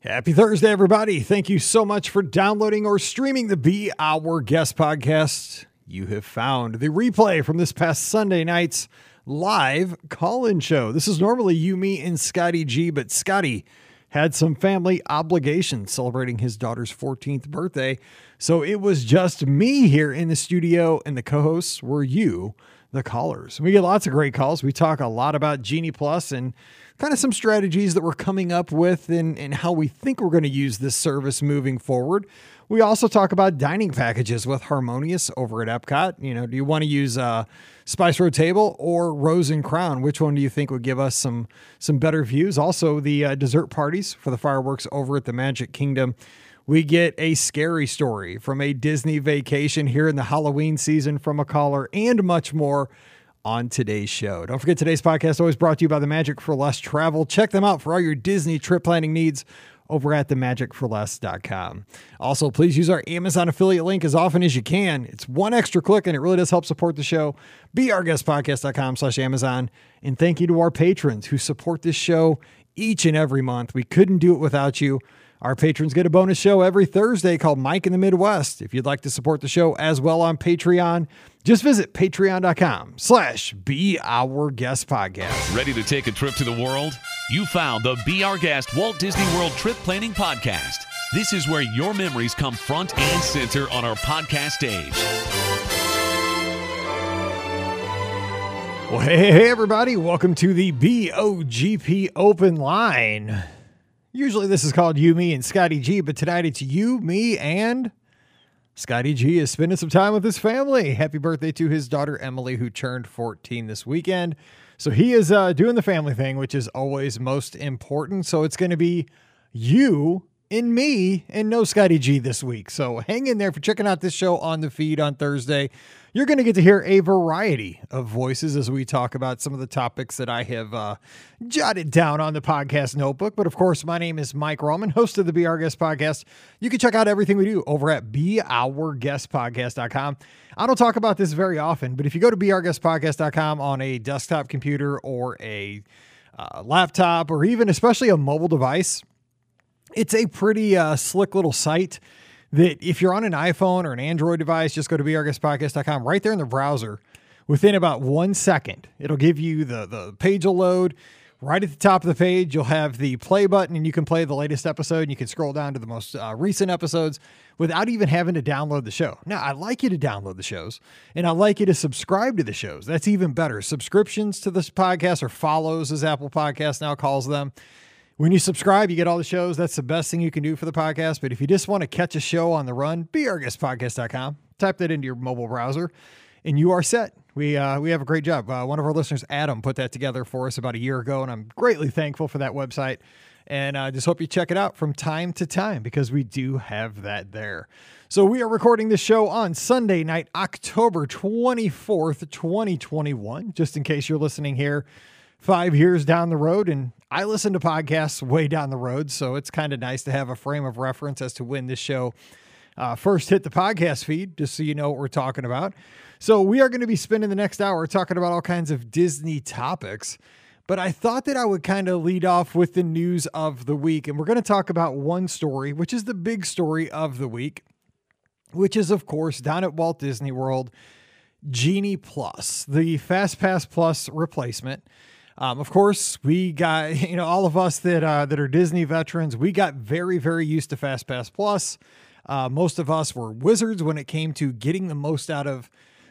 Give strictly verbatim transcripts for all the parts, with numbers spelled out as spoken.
Happy Thursday, everybody. Thank you so much for downloading or streaming the Be Our Guest podcast. You have found the replay from this past Sunday night's live call-in show. This is normally you, me, and Scotty G, but Scotty had some family obligations celebrating his daughter's fourteenth birthday. So it was just me here in the studio, and the co-hosts were you, the callers. We get lots of great calls. We talk a lot about Genie Plus and kind of some strategies that we're coming up with and, and how we think we're going to use this service moving forward. We also talk about dining packages with Harmonious over at Epcot. You know, do you want to use uh, Spice Road Table or Rose and Crown? Which one do you think would give us some some better views? Also, the uh, dessert parties for the fireworks over at the Magic Kingdom. We get a scary story from a Disney vacation here in the Halloween season from a caller and much more on today's show. Don't forget, today's podcast always brought to you by the Magic for Less Travel. Check them out for all your Disney trip planning needs over at the magic for less dot com. Also, please use our Amazon affiliate link as often as you can. It's one extra click and it really does help support the show. be our guest podcast dot com slash Amazon. And thank you to our patrons who support this show each and every month. We couldn't do it without you. Our patrons get a bonus show every Thursday called Mike in the Midwest. If you'd like to support the show as well on Patreon, just visit patreon dot com slash Be Our Guest Podcast. Ready to take a trip to the world? You found the Be Our Guest Walt Disney World Trip Planning Podcast. This is where your memories come front and center on our podcast stage. Well, hey, hey, everybody. Welcome to the B O G P Open Line. Usually this is called You, Me, and Scotty G, but tonight it's you, me, and Scotty G is spending some time with his family. Happy birthday to his daughter, Emily, who turned fourteen this weekend. So he is uh, doing the family thing, which is always most important. So it's going to be you and me and no Scotty G this week. So hang in there for checking out this show on the feed on Thursday. You're going to get to hear a variety of voices as we talk about some of the topics that I have uh, jotted down on the podcast notebook. But of course, my name is Mike Roman, host of the Be Our Guest podcast. You can check out everything we do over at be our guest podcast dot com. I don't talk about this very often, but if you go to be our guest podcast dot com on a desktop computer or a uh, laptop or even especially a mobile device, it's a pretty uh, slick little site that if you're on an iPhone or an Android device, just go to be our guest podcast dot com right there in the browser. Within about one second, it'll give you the, the page will load. Right at the top of the page, you'll have the play button and you can play the latest episode and you can scroll down to the most uh, recent episodes without even having to download the show. Now, I'd like you to download the shows and I'd like you to subscribe to the shows. That's even better. Subscriptions to this podcast, or follows as Apple Podcasts now calls them. When you subscribe, you get all the shows. That's the best thing you can do for the podcast. But if you just want to catch a show on the run, be our guest podcast dot com. Type that into your mobile browser, and you are set. We uh, we have a great job. Uh, one of our listeners, Adam, put that together for us about a year ago, and I'm greatly thankful for that website. And I uh, just hope you check it out from time to time because we do have that there. So we are recording this show on Sunday night, October twenty-fourth, twenty twenty-one, just in case you're listening here five years down the road. And I listen to podcasts way down the road, so it's kind of nice to have a frame of reference as to when this show uh, first hit the podcast feed, just so you know what we're talking about. So we are going to be spending the next hour talking about all kinds of Disney topics, but I thought that I would kind of lead off with the news of the week, and we're going to talk about one story, which is the big story of the week, which is, of course, down at Walt Disney World, Genie Plus, the FastPass Plus replacement. Um, of course, we got, you know, all of us that uh, that are Disney veterans, we got very, very used to FastPass Plus. Uh, most of us were wizards when it came to getting the most out of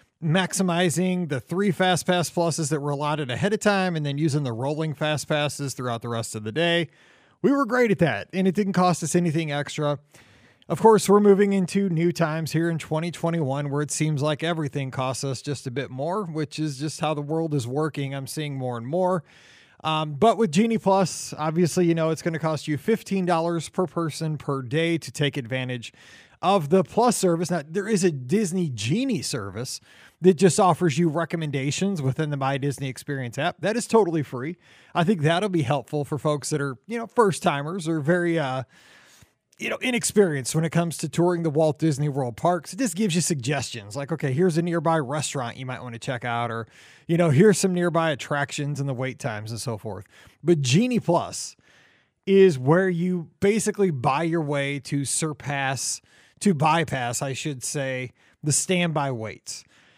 maximizing the three FastPass Pluses that were allotted ahead of time and then using the rolling FastPasses throughout the rest of the day. We were great at that, and it didn't cost us anything extra. Of course, we're moving into new times here in twenty twenty-one where it seems like everything costs us just a bit more, which is just how the world is working. I'm seeing more and more. Um, but with Genie Plus, obviously, you know, it's going to cost you fifteen dollars per person per day to take advantage of the Plus service. Now, there is a Disney Genie service that just offers you recommendations within the My Disney Experience app. That is totally free. I think that'll be helpful for folks that are, you know, first timers or very, uh, you know, inexperienced when it comes to touring the Walt Disney World parks. It just gives you suggestions like, okay, here's a nearby restaurant you might want to check out, or, you know, here's some nearby attractions and the wait times and so forth. But Genie Plus is where you basically buy your way to surpass, to bypass, I should say, the standby weights.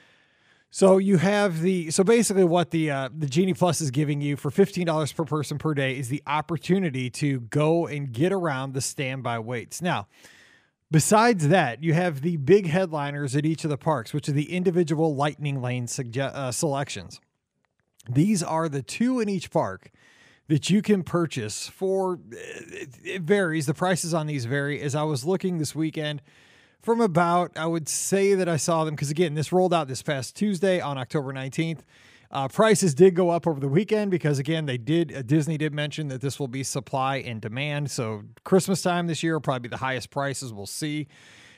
So you have the, so basically what the, uh, the Genie Plus is giving you for fifteen dollars per person per day is the opportunity to go and get around the standby weights. Now, besides that, you have the big headliners at each of the parks, which are the individual Lightning Lane suge- uh, selections. These are the two in each park that you can purchase for, it, it varies. The prices on these vary. As I was looking this weekend, from about, I would say that I saw them, because again, this rolled out this past Tuesday on October nineteenth. Uh, prices did go up over the weekend because, again, they did, uh, Disney did mention that this will be supply and demand. So Christmas time this year will probably be the highest prices we'll see.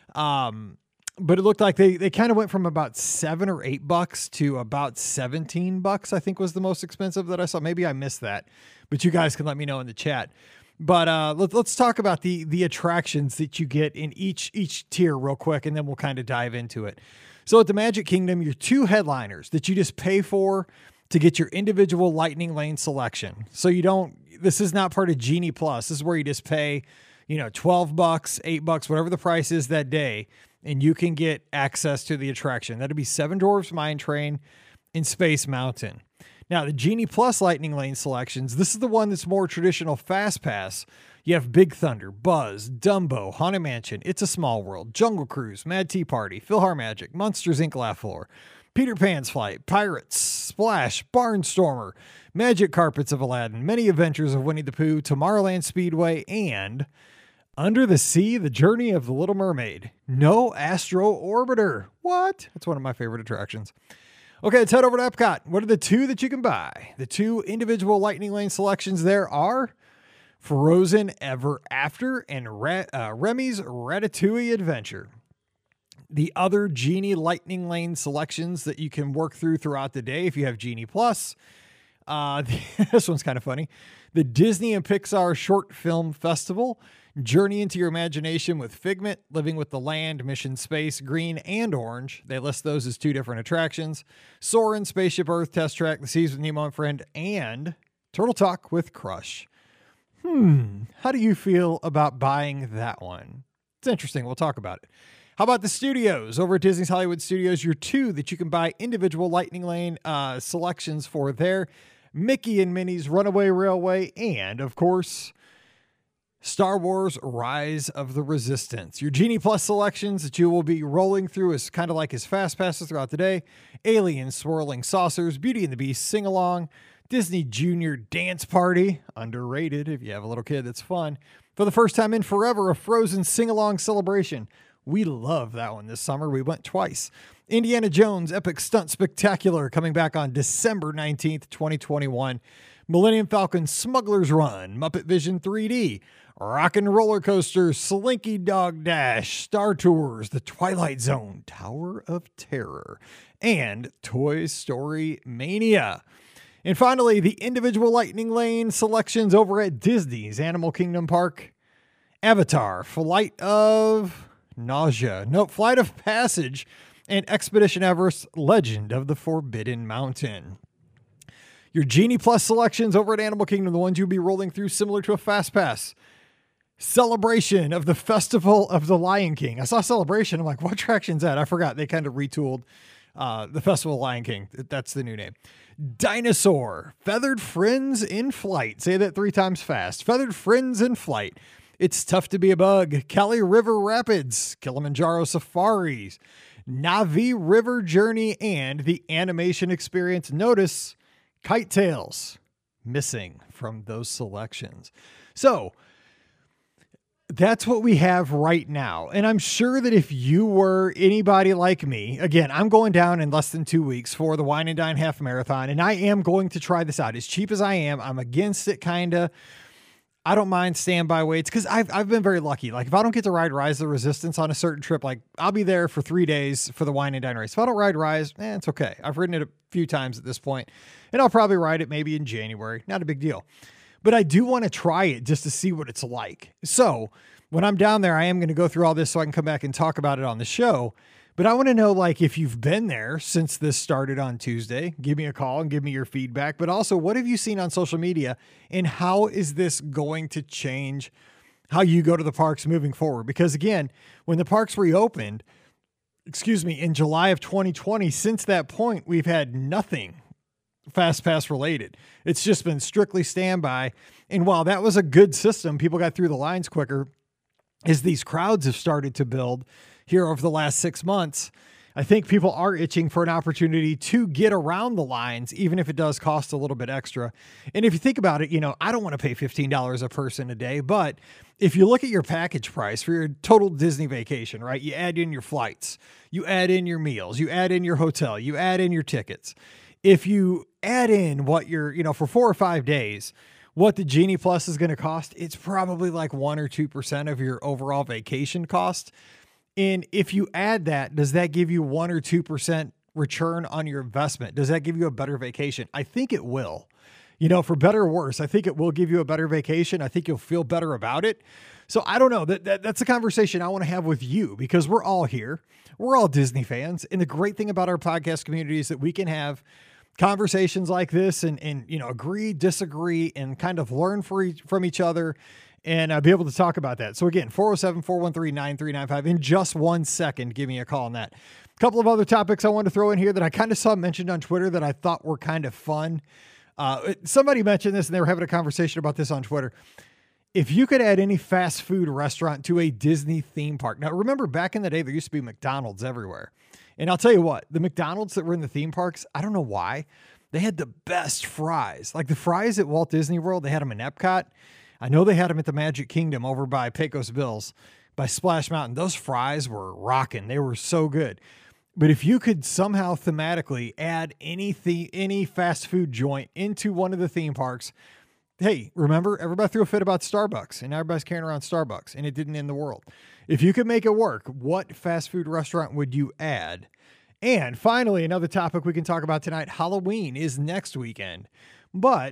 Um, but it looked like they, they kind of went from about seven or eight bucks to about seventeen bucks, I think was the most expensive that I saw. Maybe I missed that, but you guys can let me know in the chat. But uh, let, let's talk about the the attractions that you get in each each tier real quick, and then we'll kind of dive into it. So at the Magic Kingdom, your two headliners that you just pay for to get your individual Lightning Lane selection. So you don't, this is not part of Genie Plus. This is where you just pay, you know, twelve bucks, eight bucks, whatever the price is that day, and you can get access to the attraction. That'll be Seven Dwarfs Mine Train and Space Mountain. Now, the Genie Plus Lightning Lane selections, this is the one that's more traditional Fast Pass. You have Big Thunder, Buzz, Dumbo, Haunted Mansion, It's a Small World, Jungle Cruise, Mad Tea Party, PhilharMagic, Monsters, Incorporated. Laugh Floor, Peter Pan's Flight, Pirates, Splash, Barnstormer, Magic Carpets of Aladdin, Many Adventures of Winnie the Pooh, Tomorrowland Speedway, and Under the Sea, The Journey of the Little Mermaid. No Astro Orbiter. What? That's one of my favorite attractions. Okay, let's head over to Epcot. What are the two that you can buy? The two individual Lightning Lane selections there are Frozen Ever After and Re- uh, Remy's Ratatouille Adventure. The other Genie Lightning Lane selections that you can work through throughout the day if you have Genie Plus. Uh, this one's kind of funny. The Disney and Pixar Short Film Festival. Journey into your imagination with Figment, Living with the Land, Mission Space, Green, and Orange. They list those as two different attractions. Soarin', Spaceship Earth, Test Track, The Seas with Nemo and Friend, and Turtle Talk with Crush. Hmm, how do you feel about buying that one? It's interesting. We'll talk about it. How about the studios? Over at Disney's Hollywood Studios, your two that you can buy individual Lightning Lane uh, selections for there. Mickey and Minnie's Runaway Railway, and, of course, Star Wars Rise of the Resistance. Your Genie Plus selections that you will be rolling through is kind of like his Fast Passes throughout the day. Alien Swirling Saucers, Beauty and the Beast Sing Along, Disney Junior Dance Party, underrated if you have a little kid, that's fun. For the first time in forever, a Frozen Sing Along celebration. We love that one this summer. We went twice. Indiana Jones Epic Stunt Spectacular coming back on December nineteenth, twenty twenty-one. Millennium Falcon Smuggler's Run, Muppet Vision three D, Rockin' Roller Coaster, Slinky Dog Dash, Star Tours, The Twilight Zone, Tower of Terror, and Toy Story Mania. And finally, the individual Lightning Lane selections over at Disney's Animal Kingdom Park. Avatar, Flight of Nausea, no, Flight of Passage, and Expedition Everest, Legend of the Forbidden Mountain. Your Genie Plus selections over at Animal Kingdom, the ones you'll be rolling through similar to a Fast Pass. Celebration of the Festival of the Lion King. I saw Celebration. I'm like, what attraction's that? I forgot. They kind of retooled uh, the Festival of the Lion King. That's the new name. Dinosaur. Feathered Friends in Flight. Say that three times fast. Feathered Friends in Flight. It's Tough to Be a Bug. Cali River Rapids. Kilimanjaro Safaris. Navi River Journey. And the Animation Experience. Notice Kite Tales missing from those selections. So that's what we have right now. And I'm sure that if you were anybody like me, again, I'm going down in less than two weeks for the Wine and Dine Half Marathon, and I am going to try this out. As cheap as I am, I'm against it kind of. I don't mind standby weights because I've, I've been very lucky. Like if I don't get to ride Rise of the Resistance on a certain trip, like I'll be there for three days for the Wine and Dine race. If I don't ride Rise, eh, it's okay. I've ridden it a few times at this point, and I'll probably ride it maybe in January. Not a big deal. But I do want to try it just to see what it's like. So when I'm down there, I am going to go through all this so I can come back and talk about it on the show. But I want to know, like, if you've been there since this started on Tuesday, give me a call and give me your feedback. But also, what have you seen on social media, and how is this going to change how you go to the parks moving forward? Because again, when the parks reopened, excuse me, in July of twenty twenty, since that point, we've had nothing Fast Pass related. It's just been strictly standby. And while that was a good system, people got through the lines quicker. As these crowds have started to build here over the last six months, I think people are itching for an opportunity to get around the lines, even if it does cost a little bit extra. And if you think about it, you know, I don't want to pay fifteen dollars a person a day, but if you look at your package price for your total Disney vacation, right, you add in your flights, you add in your meals, you add in your hotel, you add in your tickets. If you add in what you're, you know, for four or five days, what the Genie Plus is going to cost, it's probably like one or two percent of your overall vacation cost. And if you add that, does that give you one or two percent return on your investment? Does that give you a better vacation? I think it will. You know, for better or worse, I think it will give you a better vacation. I think you'll feel better about it. So I don't know. That, that that's a conversation I want to have with you, because we're all here. We're all Disney fans. And the great thing about our podcast community is that we can have conversations like this and, and, you know, agree, disagree, and kind of learn for each, from each other and uh, be able to talk about that. So again, four oh seven, four one three, nine three nine five. In just one second, give me a call on that. A couple of other topics I wanted to throw in here that I kind of saw mentioned on Twitter that I thought were kind of fun. Uh, somebody mentioned this and they were having a conversation about this on Twitter. If you could add any fast food restaurant to a Disney theme park. Now, remember back in the day, there used to be McDonald's everywhere. And I'll tell you what, the McDonald's that were in the theme parks, I don't know why, they had the best fries. Like the fries at Walt Disney World, they had them in Epcot. I know they had them at the Magic Kingdom over by Pecos Bills, by Splash Mountain. Those fries were rocking. They were so good. But if you could somehow thematically add any the, any fast food joint into one of the theme parks, hey, remember, everybody threw a fit about Starbucks, and everybody's carrying around Starbucks, and it didn't end the world. If you could make it work, what fast food restaurant would you add? And finally, another topic we can talk about tonight, Halloween is next weekend. But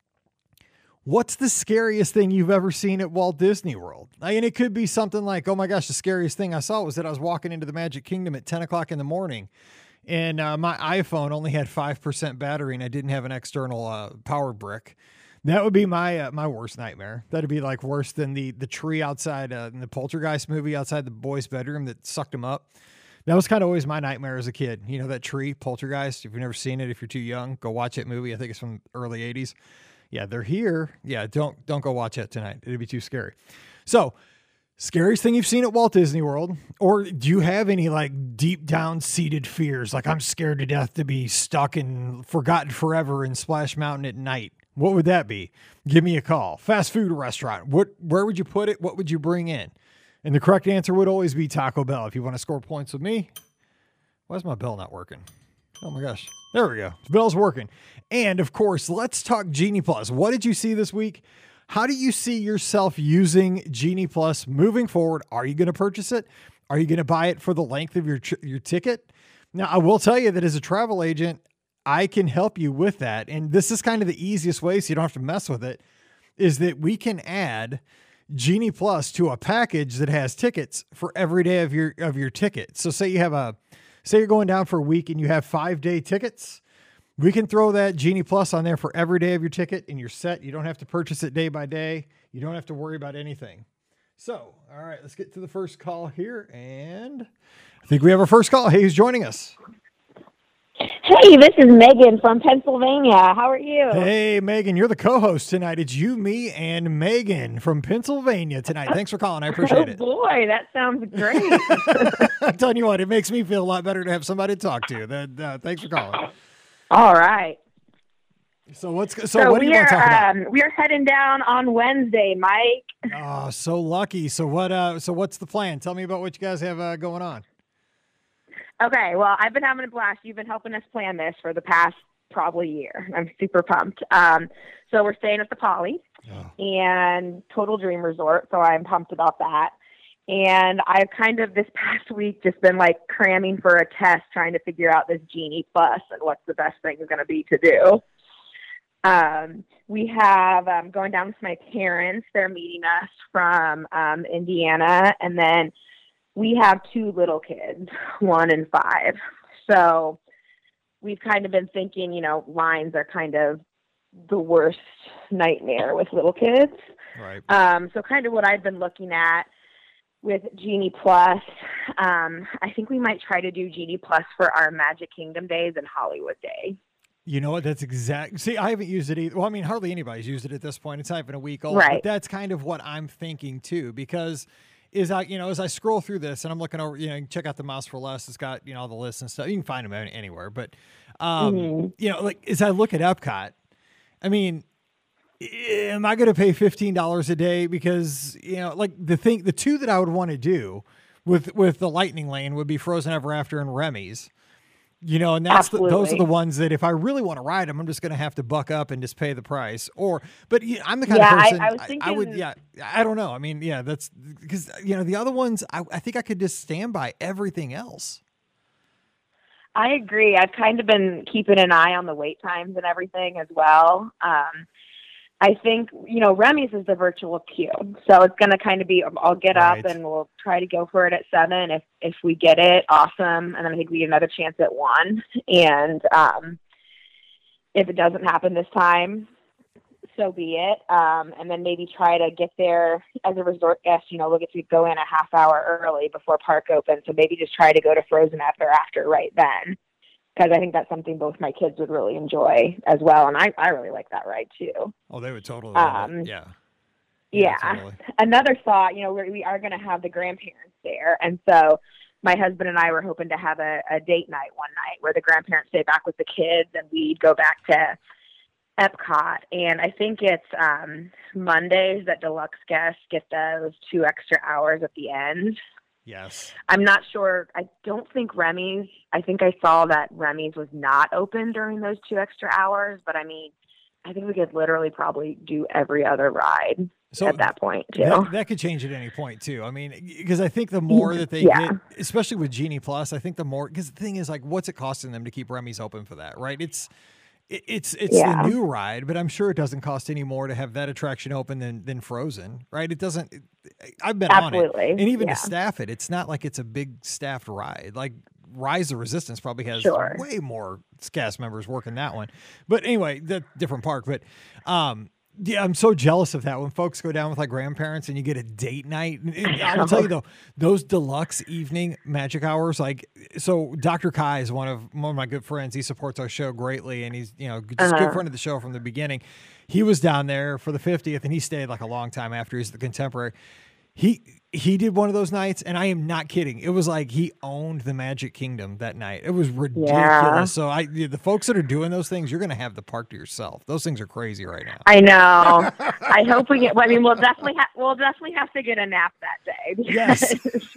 what's the scariest thing you've ever seen at Walt Disney World? I mean, it could be something like, oh my gosh, the scariest thing I saw was that I was walking into the Magic Kingdom at ten o'clock in the morning, and uh, my iPhone only had five percent battery, and I didn't have an external uh, power brick. That would be my uh, my worst nightmare. That'd be like worse than the the tree outside uh, in the Poltergeist movie outside the boy's bedroom that sucked him up. That was kind of always my nightmare as a kid. You know, that tree, Poltergeist. If you've never seen it, if you're too young, go watch that movie. I think it's from early eighties. Yeah, they're here. Yeah, don't don't go watch it tonight. It'd be too scary. So, scariest thing you've seen at Walt Disney World? Or do you have any like deep down seated fears? Like, I'm scared to death to be stuck and forgotten forever in Splash Mountain at night. What would that be? Give me a call. Fast food restaurant. What? Where would you put it? What would you bring in? And the correct answer would always be Taco Bell. If you want to score points with me, why is my bell not working? Oh my gosh. There we go. The bell's working. And of course, let's talk Genie Plus. What did you see this week? How do you see yourself using Genie Plus moving forward? Are you going to purchase it? Are you going to buy it for the length of your your ticket? Now, I will tell you that as a travel agent, I can help you with that. And this is kind of the easiest way, so you don't have to mess with it, is that we can add Genie Plus to a package that has tickets for every day of your of your ticket. So say you have a say you're going down for a week and you have five day tickets. We can throw that Genie Plus on there for every day of your ticket and you're set. You don't have to purchase it day by day. You don't have to worry about anything. So, all right, let's get to the first call here. And I think we have our first call. Hey, who's joining us? Hey, this is Megan from Pennsylvania. How are you? Hey, Megan, you're the co-host tonight. It's you, me, and Megan from Pennsylvania tonight. Thanks for calling. I appreciate it. Oh, boy, that sounds great. I'm telling you what, it makes me feel a lot better to have somebody to talk to. That, uh, thanks for calling. All right. So what's so, so what do you want to talk about? Um, we're heading down on Wednesday, Mike. Oh, so lucky. So what? Uh, so what's the plan? Tell me about what you guys have uh, going on. Okay, well, I've been having a blast. You've been helping us plan this for the past probably year. I'm super pumped. Um, so we're staying at the Poly oh. and Total Dream Resort, so I'm pumped about that. And I've kind of this past week just been like cramming for a test, trying to figure out this Genie Plus and what's the best thing is going to be to do. Um, we have um, going down with my parents. They're meeting us from um, Indiana, and then we have two little kids, one and five. So we've kind of been thinking, you know, lines are kind of the worst nightmare with little kids. Right. Um, so kind of what I've been looking at with Genie Plus, um, I think we might try to do Genie Plus for our Magic Kingdom days and Hollywood Day. You know what? That's exact. See, I haven't used it either. Well, I mean, hardly anybody's used it at this point. It's not even a week old. Right. But that's kind of what I'm thinking too, because is I, you know, as I scroll through this and I'm looking over, you know, check out the Mouse for Less. It's got, you know, all the lists and stuff. You can find them anywhere. But, um, mm-hmm. you know, like as I look at Epcot, I mean, am I going to pay fifteen dollars a day? Because, you know, like the thing, the two that I would want to do with, with the Lightning Lane would be Frozen Ever After and Remy's, you know, and that's the, those are the ones that if I really want to ride them, I'm just going to have to buck up and just pay the price. Or, but yeah, I'm the kind yeah, of person I, I, was thinking... I, I would, yeah, I don't know. I mean, yeah, that's because, you know, the other ones, I, I think I could just stand by everything else. I agree. I've kind of been keeping an eye on the wait times and everything as well. Um, I think, you know, Remy's is the virtual queue. So it's going to kind of be, I'll get right. up and we'll try to go for it at seven. If, if we get it, awesome. And then I think we get another chance at one. And um, if it doesn't happen this time, so be it. Um, and then maybe try to get there as a resort guest. You know, we'll get to go in a half hour early before park opens. So maybe just try to go to Frozen Ever After right then. Because I think that's something both my kids would really enjoy as well. And I, I really like that ride too. Oh, they would totally. Um, yeah. Yeah. yeah totally. Another thought, you know, we we are going to have the grandparents there. And so my husband and I were hoping to have a, a date night one night where the grandparents stay back with the kids and we'd go back to Epcot. And I think it's um, Mondays that deluxe guests get those two extra hours at the end. Yes. I'm not sure. I don't think Remy's, I think I saw that Remy's was not open during those two extra hours, but I mean, I think we could literally probably do every other ride so at that point too. That, that could change at any point too. I mean, because I think the more that they yeah. get, especially with Genie Plus, I think the more, because the thing is like, what's it costing them to keep Remy's open for that, right? It's, It's it's yeah. the new ride, but I'm sure it doesn't cost any more to have that attraction open than than Frozen, right? It doesn't. It, I've been Absolutely. on it, and even yeah. to staff it, it's not like it's a big staffed ride. Like Rise of Resistance probably has sure. way more cast members working that one. But anyway, that different park. But um, yeah, I'm so jealous of that when folks go down with like grandparents and you get a date night. And I will tell you though, those deluxe evening magic hours, like, so Doctor Kai is one of one of my good friends. He supports our show greatly, and he's, you know, just a uh-huh. good friend of the show from the beginning. He was down there for the fiftieth, and he stayed like a long time after. He's the contemporary. He he did one of those nights, and I am not kidding. It was like he owned the Magic Kingdom that night. It was ridiculous. Yeah. So I, the folks that are doing those things, you're going to have the park to yourself. Those things are crazy right now. I know. I hope we get. Well, I mean, we'll definitely have. We'll definitely have to get a nap that day. Yes.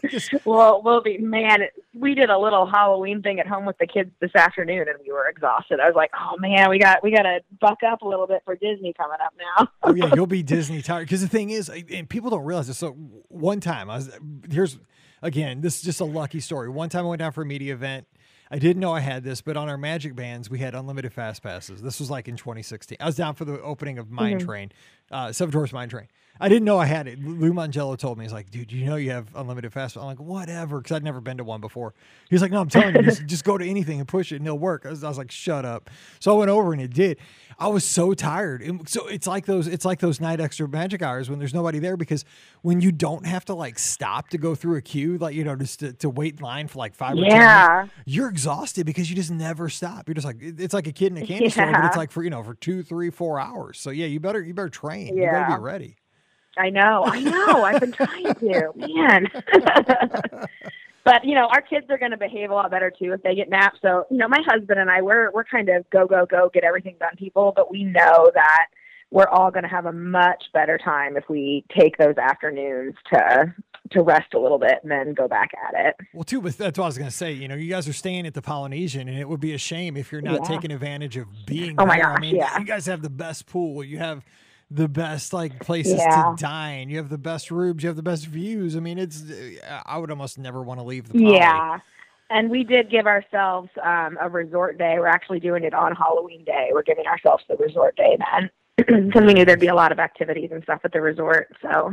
Well, we'll be. Man, we did a little Halloween thing at home with the kids this afternoon, and we were exhausted. I was like, oh man, we got we got to buck up a little bit for Disney coming up now. Oh yeah, you'll be Disney tired. Because the thing is, and people don't realize this. So one time I was. Here's, again, this is just a lucky story. One time I went down for a media event. I didn't know I had this, but on our Magic Bands, we had unlimited fast passes. This was like in twenty sixteen. I was down for the opening of Mine mm-hmm. Train, uh, Seven Dwarfs Mine Train. I didn't know I had it. Lou Mangello told me, he's like, dude, you know you have unlimited fast. I'm like, whatever, because I'd never been to one before. He's like, no, I'm telling you, just, just go to anything and push it and it'll work. I was, I was like, shut up. So I went over and it did. I was so tired. And so it's like those, it's like those night extra magic hours when there's nobody there, because when you don't have to like stop to go through a queue, like, you know, just to, to wait in line for like five yeah. or ten minutes, you're exhausted because you just never stop. You're just like, it's like a kid in a candy yeah. store, but it's like for, you know, for two, three, four hours. So yeah, you better, you better train. Yeah. You better be ready. I know, I know. I've been trying to, man. But, you know, our kids are going to behave a lot better, too, if they get naps. So, you know, my husband and I, we're we're kind of go, go, go, get everything done people. But we know that we're all going to have a much better time if we take those afternoons to to rest a little bit and then go back at it. Well, too, but that's what I was going to say. You know, you guys are staying at the Polynesian, and it would be a shame if you're not yeah. taking advantage of being oh there. my gosh, I mean, yeah. you guys have the best pool. You have the best like places yeah. to dine. You have the best rooms. You have the best views. I mean, it's, I would almost never want to leave the Poly. Yeah. And we did give ourselves um, a resort day. We're actually doing it on Halloween Day. We're giving ourselves the resort day then, because we knew there'd be a lot of activities and stuff at the resort. So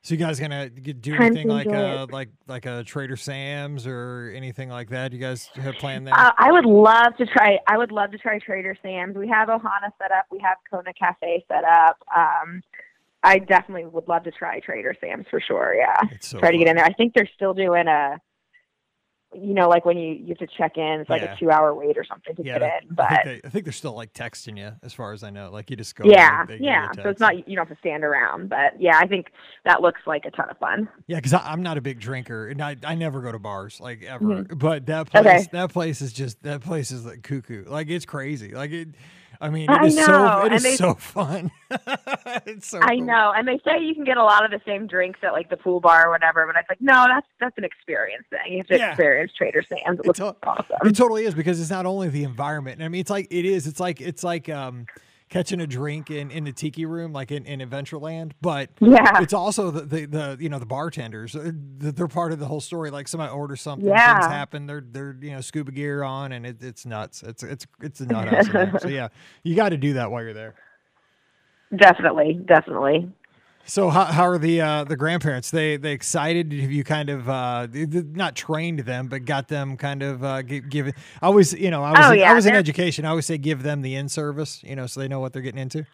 So you guys gonna get- do Time anything to like enjoy a it. like like a Trader Sam's or anything like that? You guys have planned there? Uh, I would love to try. I would love to try Trader Sam's. We have Ohana set up. We have Kona Cafe set up. Um, I definitely would love to try Trader Sam's for sure. Yeah, It's so try to get fun. in there. I think they're still doing a, you know, like when you, you have to check in, it's like Yeah. a two hour wait or something to Yeah, get in. I But think, they, I think they're still like texting you, as far as I know. Like you just go. yeah, and they, they give you a yeah. So text. it's not, you don't have to stand around. But yeah, I think that looks like a ton of fun. Yeah, because I'm not a big drinker, and I, I never go to bars like ever. Mhm. But that place, Okay. that place is just that place is like cuckoo. Like it's crazy. Like it. I mean, it I is so know, it and is they- so fun. It's so. I cool. know, and they say you can get a lot of the same drinks at like the pool bar or whatever, but it's like, no, that's that's an experience thing. You have to Yeah. experience Trader Sam's. It It's looks a- awesome. It totally is, because it's not only the environment. I mean, it's like it is. It's like it's like um, catching a drink in, in the tiki room, like in, in Adventureland. But Yeah. it's also the, the, the you know the bartenders. uh, They're part of the whole story. Like somebody orders something, Yeah. things happen. They're they're you know scuba gear on, and it, it's nuts. It's it's it's a nut house in there. So yeah, you got to do that while you're there. Definitely, definitely. So how, how are the uh, the grandparents? They they excited? Have you kind of uh, th- th- not trained them, but got them kind of uh, gi- given? I always you know I was Oh, in, yeah, I was in they're- education. I always say give them the in service, you know, so they know what they're getting into.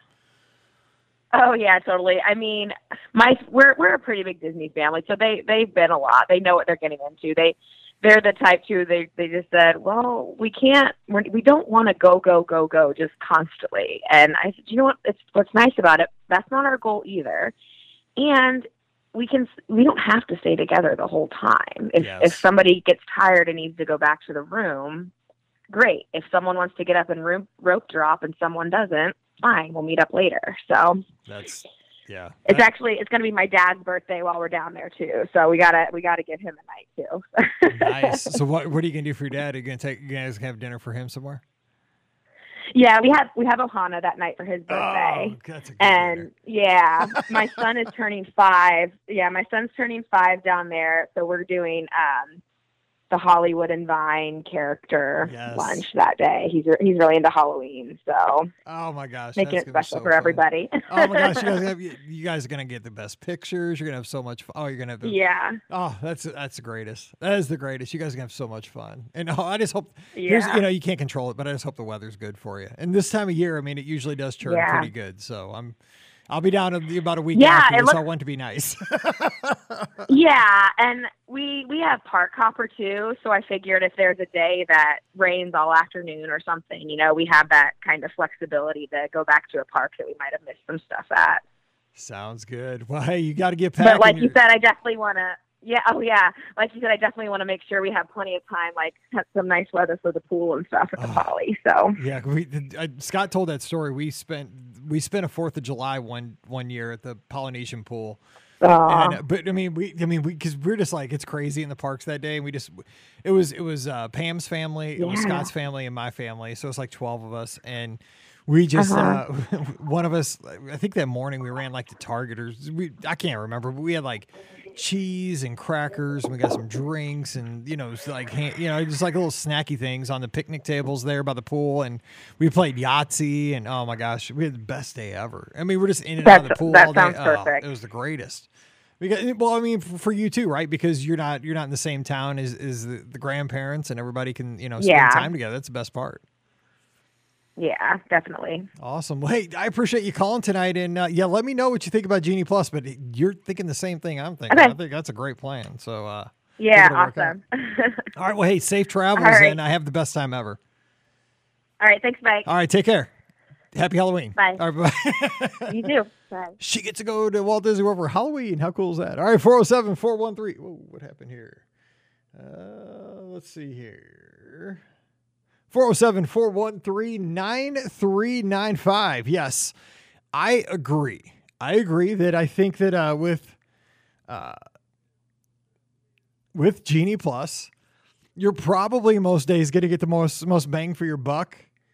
Oh yeah, totally. I mean, my we're we're a pretty big Disney family, so they they've been a lot. They know what they're getting into. They they're the type too. They they just said, well, we can't. We're, we don't want to go go go go just constantly. And I said, you know what? It's what's nice about it. That's not our goal either. And we can we don't have to stay together the whole time. If Yes. if somebody gets tired and needs to go back to the room, great. If someone wants to get up and rope, rope drop and someone doesn't, fine. We'll meet up later. So That's yeah. it's That- actually it's going to be my dad's birthday while we're down there too. So we gotta we gotta give him a night too. nice. So what what are you gonna do for your dad? Are you gonna take you guys have dinner for him somewhere? Yeah, we have we have Ohana that night for his birthday. Oh, that's a good And dinner. yeah, my son is turning five. Yeah, my son's turning five down there. So we're doing um, the Hollywood and Vine character Yes. lunch that day. He's he's really into Halloween, so Oh my gosh, making that's it gonna be special so for fun. everybody. Oh my gosh, you guys, have, you you guys are gonna get the best pictures. You're gonna have so much fun. Oh, you're gonna have the, yeah, oh, that's that's the greatest. That is the greatest. You guys are gonna have so much fun. And oh, I just hope here's yeah, you know you can't control it, but I just hope the weather's good for you. And this time of year, I mean, it usually does turn Yeah. pretty good. So I'm I'll be down in about a week Yeah, after it this. looks- I want it to be nice. yeah. And we we have park hopper too. So I figured if there's a day that rains all afternoon or something, you know, we have that kind of flexibility to go back to a park that we might have missed some stuff at. Sounds good. Well, hey, you got to get packing. But like you your- said, I definitely want to. Yeah. Oh yeah. Like you said, I definitely want to make sure we have plenty of time, like have some nice weather for the pool and stuff at the Oh. Poly. So Yeah, we, uh, Scott told that story. We spent we spent a Fourth of July one one year at the Polynesian pool, uh, and uh, but I mean we I mean we because we're just like it's crazy in the parks that day, and we just it was it was uh, Pam's family, it was Yeah. Scott's family, and my family, so it's like twelve of us, and we just Uh-huh. uh, one of us I think that morning we ran like the Target or we I can't remember, but we had like cheese and crackers, and we got some drinks, and you know, it's like hand- you know, just like little snacky things on the picnic tables there by the pool, and we played Yahtzee, and oh my gosh, we had the best day ever. I mean, we're just in and out of the That's- pool that all day. sounds Oh, perfect. it was the greatest. We got, well, I mean, for, for you too, right? Because you're not you're not in the same town as, as the, the grandparents, and everybody can you know spend Yeah. time together. That's the best part. yeah, definitely. Awesome. Well, hey, I appreciate you calling tonight, and uh, yeah, let me know what you think about Genie Plus. But you're thinking the same thing I'm thinking. Okay. I think that's a great plan. So, uh, Yeah, it'll work out. awesome. all right. Well, hey, safe travels, All right. and I have the best time ever. All right, thanks, Mike. All right, take care. Happy Halloween. Bye. All right, bye. You too. Bye. She gets to go to Walt Disney World for Halloween. How cool is that? All right, four oh seven, four one three. Whoa, what happened here? Uh, let's see here. four oh seven, four one three, nine three nine five. Yes, I agree. I agree that I think that uh, with uh, with Genie Plus, you're probably most days going to get the most most bang for your buck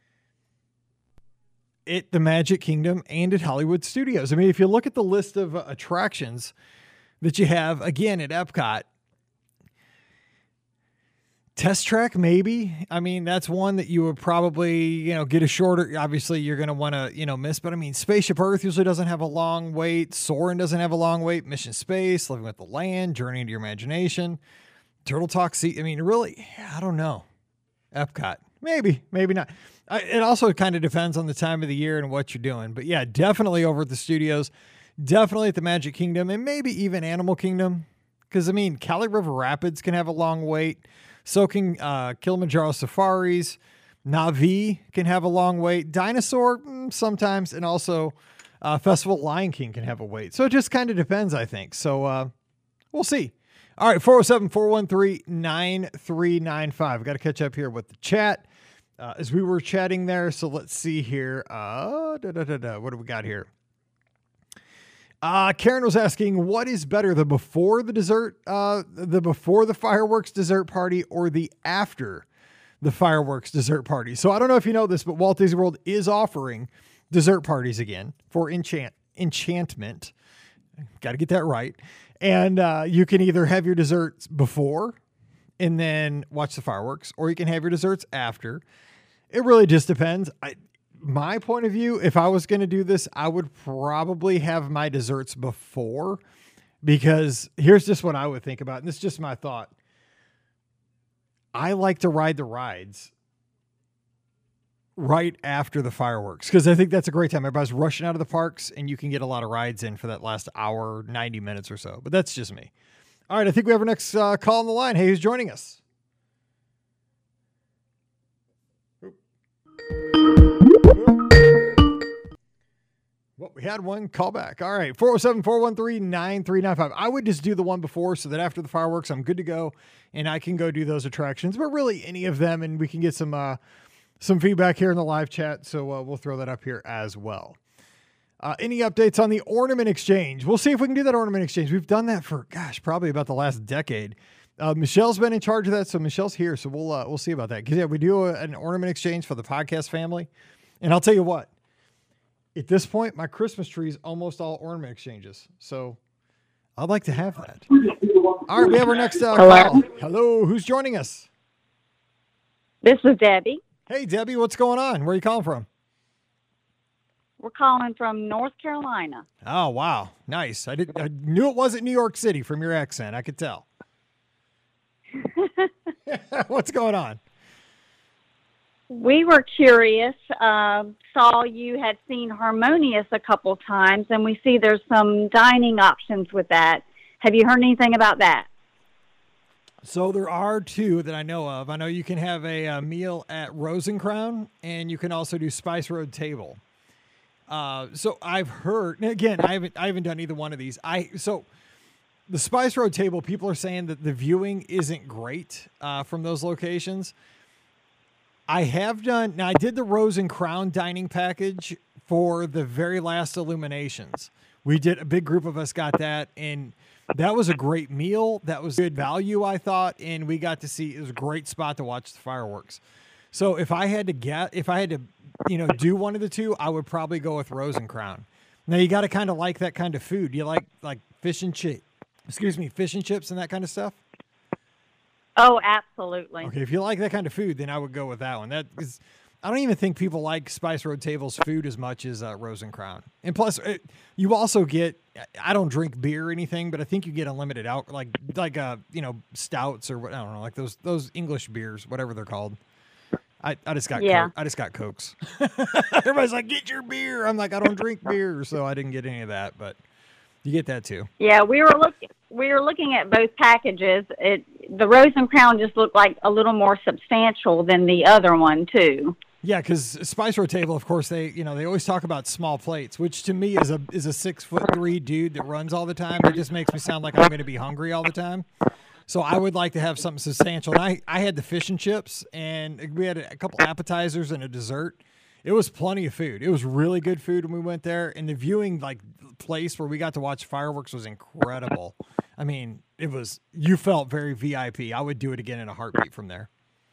at the Magic Kingdom and at Hollywood Studios. I mean, if you look at the list of uh, attractions that you have, again, at Epcot, Test track, maybe. I mean, that's one that you would probably, you know, get a shorter. Obviously, you're going to want to, you know, miss. But I mean, Spaceship Earth usually doesn't have a long wait. Soarin' doesn't have a long wait. Mission Space, Living with the Land, Journey into Your Imagination, Turtle Talk. See, I mean, really, I don't know. Epcot, maybe, maybe not. I, it also kind of depends on the time of the year and what you're doing. But yeah, definitely over at the studios, definitely at the Magic Kingdom, and maybe even Animal Kingdom. Because I mean, Cali River Rapids can have a long wait. So can uh, Kilimanjaro Safaris. Na'vi can have a long wait. Dinosaur, mm, sometimes. And also uh, Festival Lion King can have a wait. So it just kind of depends, I think. So uh, we'll see. All right, four oh seven, four one three, nine three nine five. Got to catch up here with the chat uh, as we were chatting there. So let's see here. Uh, da, da, da, da. What do we got here? Uh, Karen was asking, what is better, the before the dessert, uh, the before the fireworks dessert party or the after the fireworks dessert party? So I don't know if you know this, but Walt Disney World is offering dessert parties again for enchant enchantment. Got to get that right. And uh, you can either have your desserts before and then watch the fireworks, or you can have your desserts after. It really just depends. I, My point of view, if I was going to do this, I would probably have my desserts before, because here's just what I would think about. And this is just my thought. I like to ride the rides right after the fireworks, because I think that's a great time. Everybody's rushing out of the parks and you can get a lot of rides in for that last hour, ninety minutes or so. But that's just me. All right. I think we have our next uh, call on the line. Hey, who's joining us? Well, we had one callback. All right. four oh seven, four one three, nine three nine five. I would just do the one before so that after the fireworks, I'm good to go and I can go do those attractions, but really any of them. And we can get some, uh, some feedback here in the live chat. So uh, we'll throw that up here as well. Uh, any updates on the ornament exchange? We'll see if we can do that ornament exchange. We've done that for, gosh, probably about the last decade. Uh, Michelle's been in charge of that. So Michelle's here. So we'll, uh, we'll see about that. Cause yeah, we do a, an ornament exchange for the podcast family. And I'll tell you what, at this point, my Christmas tree is almost all ornament exchanges. So I'd like to have that. All right, we have our next uh, Hello. call. Hello, who's joining us? This is Debbie. Hey, Debbie, what's going on? Where are you calling from? We're calling from North Carolina. Oh, wow. Nice. I, did, I knew it wasn't New York City from your accent. I could tell. What's going on? We were curious, uh, saw you had seen Harmonious a couple times, and we see there's some dining options with that. Have you heard anything about that? So there are two that I know of. I know you can have a, a meal at Rose and Crown, and you can also do Spice Road Table. Uh, so I've heard, and again, I haven't, I haven't done either one of these. I, so the Spice Road Table, people are saying that the viewing isn't great, uh, from those locations. I have done, now I did the Rose and Crown dining package for the very last Illuminations. We did, a big group of us got that, and that was a great meal. That was good value, I thought, and we got to see, it was a great spot to watch the fireworks. So if I had to get, if I had to, you know, do one of the two, I would probably go with Rose and Crown. Now you got to kind of like that kind of food. You like, like fish and chip, excuse me, fish and chips and that kind of stuff? Oh, absolutely. Okay, if you like that kind of food, then I would go with that one. That is, I don't even think people like Spice Road Table's food as much as uh, Rose and Crown. And plus, it, you also get, I don't drink beer or anything, but I think you get unlimited out, like like uh you know stouts or what, I don't know, like those those English beers, whatever they're called. I, I just got yeah. Coke. I just got Cokes. Everybody's like, get your beer. I'm like, I don't drink beer, so I didn't get any of that, but you get that too. Yeah, we were looking we were looking at both packages. It the Rose and Crown just looked like a little more substantial than the other one too. Yeah, because Spice Road Table, of course, they you know they always talk about small plates, which to me is a is a six foot three dude that runs all the time. It just makes me sound like I'm going to be hungry all the time. So I would like to have something substantial. And I I had the fish and chips, and we had a couple appetizers and a dessert. It was plenty of food. It was really good food when we went there, and the viewing like place where we got to watch fireworks was incredible. I mean, it was, you felt very V I P. I would do it again in a heartbeat from there.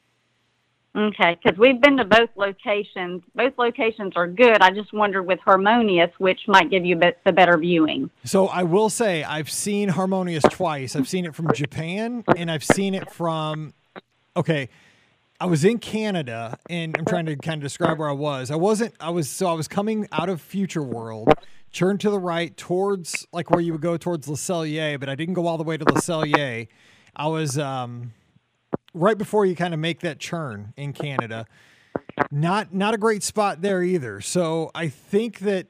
Okay, because we've been to both locations. Both locations are good. I just wondered with Harmonious, which might give you be- the better viewing. So I will say I've seen Harmonious twice. I've seen it from Japan, and I've seen it from okay, I was in Canada, and I'm trying to kind of describe where I was. I wasn't, I was, so I was coming out of Future World, turned to the right towards, like where you would go towards Le Cellier, but I didn't go all the way to Le Cellier. I was um, right before you kind of make that turn in Canada. Not not a great spot there either. So I think that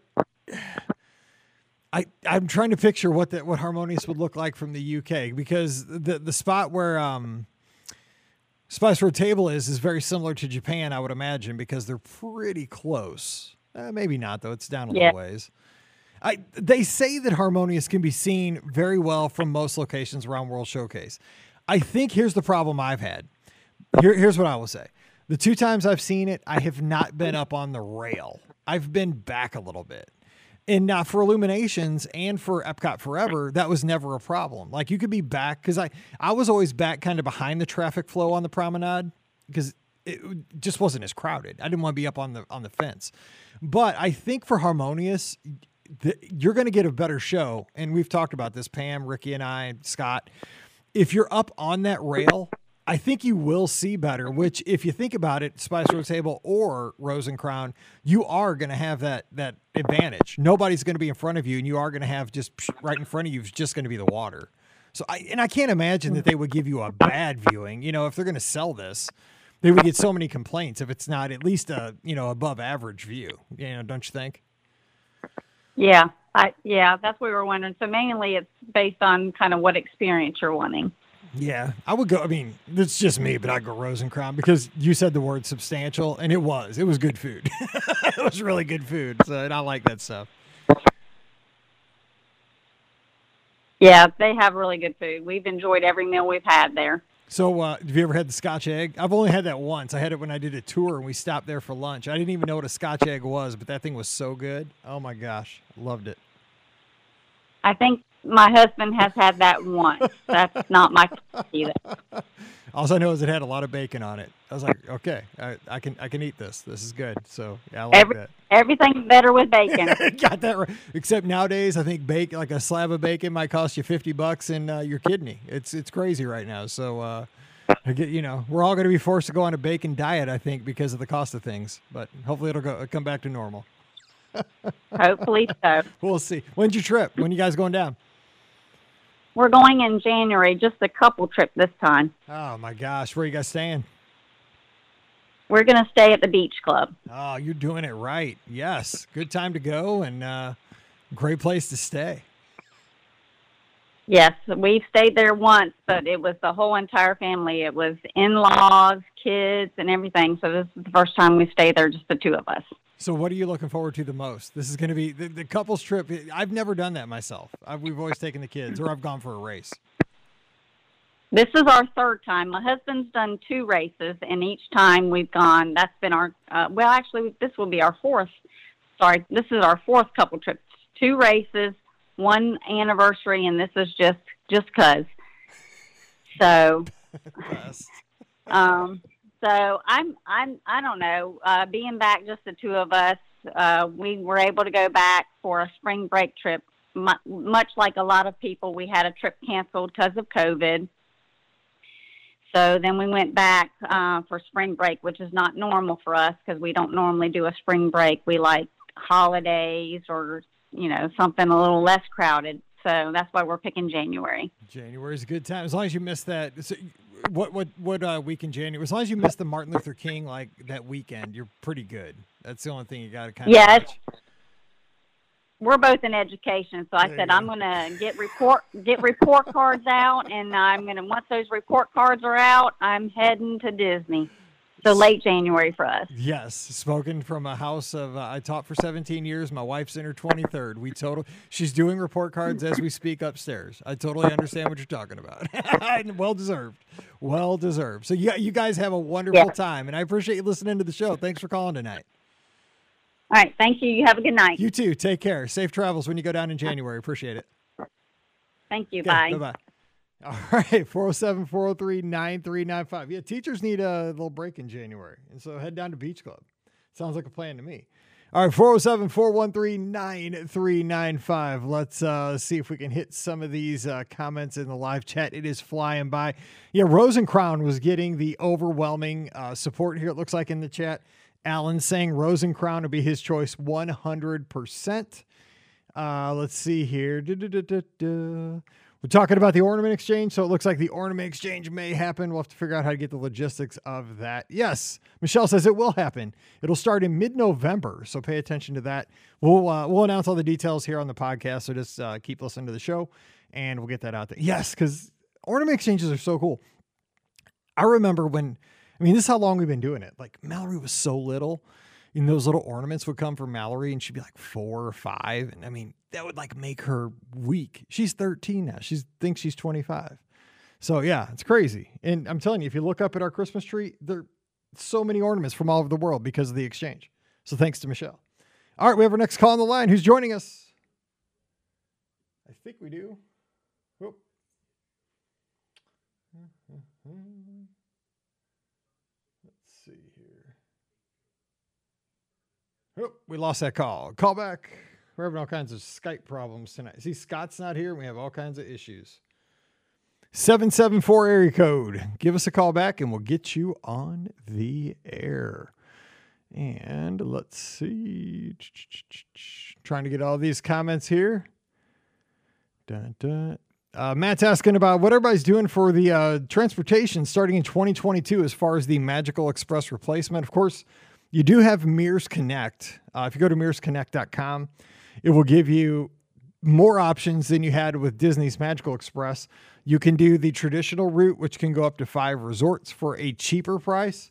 I I'm trying to picture what that what Harmonious would look like from the U K, because the the spot where um, Spice Road Table is is very similar to Japan, I would imagine, because they're pretty close. Uh, maybe not though; it's down a Yeah. little ways. I they say that Harmonious can be seen very well from most locations around World Showcase. I think here's the problem I've had. Here, here's what I will say. The two times I've seen it, I have not been up on the rail. I've been back a little bit. And uh, for Illuminations and for Epcot Forever, that was never a problem. Like, you could be back, because I, I was always back kind of behind the traffic flow on the promenade, because it just wasn't as crowded. I didn't want to be up on the on the fence. But I think for Harmonious, the, you're going to get a better show. And we've talked about this, Pam, Ricky, and I, Scott. If you're up on that rail, I think you will see better, which, if you think about it, Spice Road Table or Rose and Crown, you are going to have that that advantage. Nobody's going to be in front of you, and you are going to have just right in front of you is just going to be the water. So, I and I can't imagine that they would give you a bad viewing. You know, if they're going to sell this, they would get so many complaints if it's not at least a, you know, above average view. You know, don't you think? Yeah, I, yeah, that's what we were wondering. So mainly it's based on kind of what experience you're wanting. Yeah, I would go. I mean, it's just me, but I'd go Rose and Crown, because you said the word substantial, and it was. It was good food. It was really good food. So, and I like that stuff. Yeah, they have really good food. We've enjoyed every meal we've had there. So, uh, have you ever had the Scotch egg? I've only had that once. I had it when I did a tour, and we stopped there for lunch. I didn't even know what a Scotch egg was, but that thing was so good. Oh, my gosh. Loved it. I think my husband has had that once. That's not my cup either. All I know is it had a lot of bacon on it. I was like, okay, I, I can I can eat this. This is good. So, yeah, I like Every, that. Everything's better with bacon. Got that right. Except nowadays, I think bacon, like a slab of bacon, might cost you fifty bucks in uh, your kidney. It's it's crazy right now. So, uh, I get, you know, we're all going to be forced to go on a bacon diet, I think, because of the cost of things. But hopefully, it'll go come back to normal. Hopefully so. We'll see. When's your trip? When you guys going down? We're going in January, just a couple trip this time. Oh my gosh, where are you guys staying? We're going to stay at the Beach Club. Oh, you're doing it right. Yes, good time to go, and uh, great place to stay. Yes, we've stayed there once, but it was the whole entire family. It was in-laws, kids, and everything. So this is the first time we stayed there, just the two of us. So what are you looking forward to the most? This is going to be the, the couples trip. I've never done that myself. I've, we've always taken the kids, or I've gone for a race. This is our third time. My husband's done two races, and each time we've gone, that's been our, uh, well, actually, this will be our fourth. Sorry, this is our fourth couple trip. Two races, one anniversary, and this is just just 'cause. So, um, so I'm I'm I don't know. Uh, being back, just the two of us, uh, we were able to go back for a spring break trip. M- much like a lot of people, we had a trip canceled because of COVID. So then we went back uh, for spring break, which is not normal for us because we don't normally do a spring break. We like holidays or, you know, something a little less crowded. So that's why we're picking January. January's a good time. As long as you miss that. So what what what uh, week in January? As long as you miss the Martin Luther King, like that weekend, you're pretty good. That's the only thing you got to kind of yeah, watch. We're both in education, so I There said you I'm go. going to get report get report cards out, and I'm going to once those report cards are out, I'm heading to Disney. So late January for us. Yes, spoken from a house of. Uh, I taught for seventeen years. My wife's in her twenty-third. We total. She's doing report cards as we speak upstairs. I totally understand what you're talking about. Well deserved. Well deserved. So you you guys have a wonderful Yeah. time, and I appreciate you listening to the show. Thanks for calling tonight. All right, thank you. You have a good night. You too. Take care. Safe travels when you go down in January. Appreciate it. Thank you. Okay, Bye. Bye-bye. All right, four oh seven, four oh three, nine three nine five. Yeah, teachers need a little break in January, and so head down to Beach Club. Sounds like a plan to me. All right, four oh seven, four one three, nine three nine five. Let's uh, see if we can hit some of these uh, comments in the live chat. It is flying by. Yeah, Rosencrown was getting the overwhelming uh, support here, it looks like, in the chat. Alan saying Rosencrown would be his choice one hundred percent. Uh, let's see here. Da-da-da-da-da. We're talking about the ornament exchange, so it looks like the ornament exchange may happen. We'll have to figure out how to get the logistics of that. Yes, Michelle says it will happen. It'll start in mid-November, so pay attention to that. We'll uh, we'll announce all the details here on the podcast, so just uh, keep listening to the show, and we'll get that out there. Yes, because ornament exchanges are so cool. I remember when, I mean, this is how long we've been doing it. Like, Mallory was so little, and those little ornaments would come from Mallory, and she'd be like four or five, and I mean, that would like make her weak. She's thirteen now. She thinks she's twenty-five. So yeah, it's crazy. And I'm telling you, if you look up at our Christmas tree, there are so many ornaments from all over the world because of the exchange. So thanks to Michelle. All right, we have our next call on the line. Who's joining us? I think we do. Whoop. Let's see here. Oh, we lost that call. Call back. We're having all kinds of Skype problems tonight. See, Scott's not here, and we have all kinds of issues. seven seven four area code. Give us a call back, and we'll get you on the air. And let's see. Trying to get all these comments here. Dun, dun. Uh, Matt's asking about what everybody's doing for the uh, transportation starting in twenty twenty-two as far as the Magical Express replacement. Of course, you do have Mears Connect. Uh, if you go to mears connect dot com, it will give you more options than you had with Disney's Magical Express. You can do the traditional route, which can go up to five resorts for a cheaper price.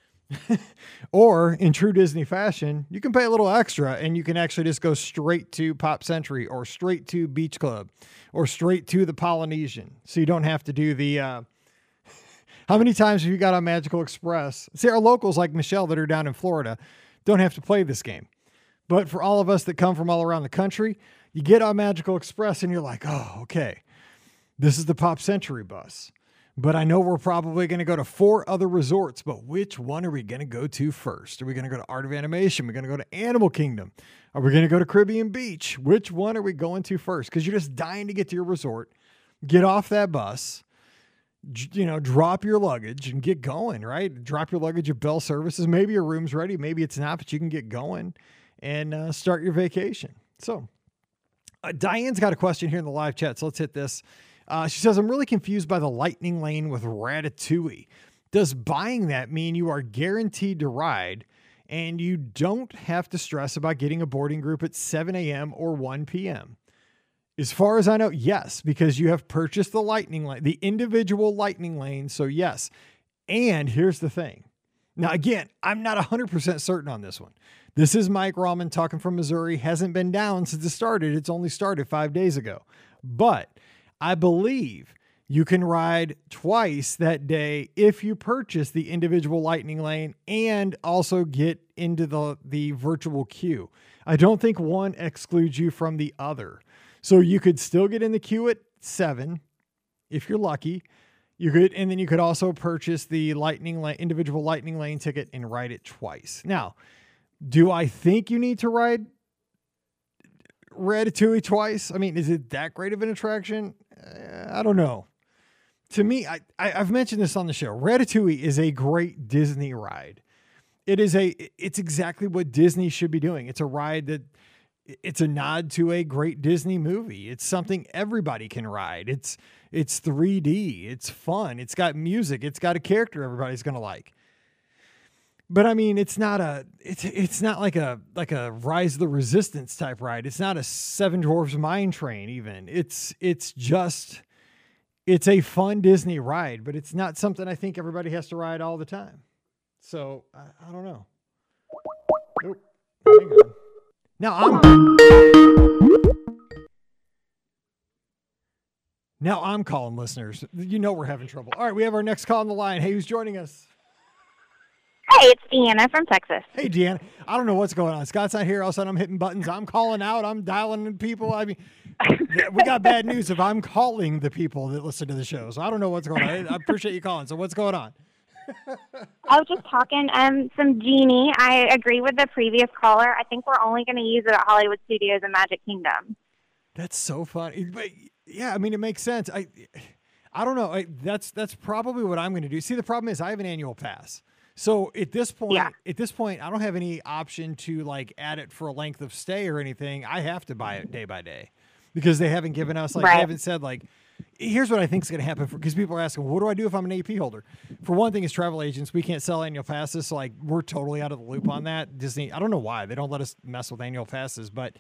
Or in true Disney fashion, you can pay a little extra and you can actually just go straight to Pop Century or straight to Beach Club or straight to the Polynesian. So you don't have to do the... Uh, how many times have you got on Magical Express? See, our locals like Michelle that are down in Florida don't have to play this game. But for all of us that come from all around the country, you get on Magical Express and you're like, oh, okay, this is the Pop Century bus. But I know we're probably going to go to four other resorts, but which one are we going to go to first? Are we going to go to Art of Animation? Are we going to go to Animal Kingdom? Are we going to go to Caribbean Beach? Which one are we going to first? Because you're just dying to get to your resort, get off that bus, you know, drop your luggage and get going, right? Drop your luggage at Bell Services. Maybe your room's ready. Maybe it's not, but you can get going and uh, start your vacation. So uh, Diane's got a question here in the live chat. So let's hit this. Uh, she says, I'm really confused by the lightning lane with Ratatouille. Does buying that mean you are guaranteed to ride and you don't have to stress about getting a boarding group at seven a.m. or one p.m.? As far as I know, yes, because you have purchased the lightning lane, the individual lightning lane. So yes. And here's the thing. Now, again, I'm not one hundred percent certain on this one. This is Mike Rahman talking from Missouri. Hasn't been down since it started. It's only started five days ago. But I believe you can ride twice that day if you purchase the individual lightning lane and also get into the, the virtual queue. I don't think one excludes you from the other. So you could still get in the queue at seven if you're lucky. You could, and then you could also purchase the lightning lane, individual lightning lane ticket and ride it twice. Now, do I think you need to ride Ratatouille twice? I mean, is it that great of an attraction? Uh, I don't know. To me, I, I, I've mentioned this on the show. Ratatouille is a great Disney ride. It is a, it's exactly what Disney should be doing. It's a ride that, it's a nod to a great Disney movie. It's something everybody can ride. It's, it's three D. It's fun. It's got music. It's got a character everybody's going to like. But I mean, it's not a, it's, it's not like a, like a Rise of the Resistance type ride. It's not a Seven Dwarfs Mine Train even. It's, it's just, it's a fun Disney ride, but it's not something I think everybody has to ride all the time. So I, I don't know. Nope. Hang on. Now I'm, now I'm calling listeners. You know, we're having trouble. All right. We have our next call on the line. Hey, who's joining us? Hey, it's Deanna from Texas. Hey, Deanna. I don't know what's going on. Scott's not here. All of a sudden, I'm hitting buttons. I'm calling out. I'm dialing in people. I mean, we got bad news if I'm calling the people that listen to the show. So I don't know what's going on. I appreciate you calling. So what's going on? I was just talking um some Genie. I agree with the previous caller. I think we're only going to use it at Hollywood Studios and Magic Kingdom. That's so funny. But yeah, I mean, it makes sense. I, I don't know. I, that's that's probably what I'm going to do. See, the problem is I have an annual pass. So at this point, Yeah. at this point, I don't have any option to like add it for a length of stay or anything. I have to buy it day by day because they haven't given us like Right. they haven't said like. Here's what I think is going to happen because people are asking, what do I do if I'm an A P holder? For one thing, as travel agents, we can't sell annual passes, so like we're totally out of the loop on that. Disney, I don't know why they don't let us mess with annual passes, but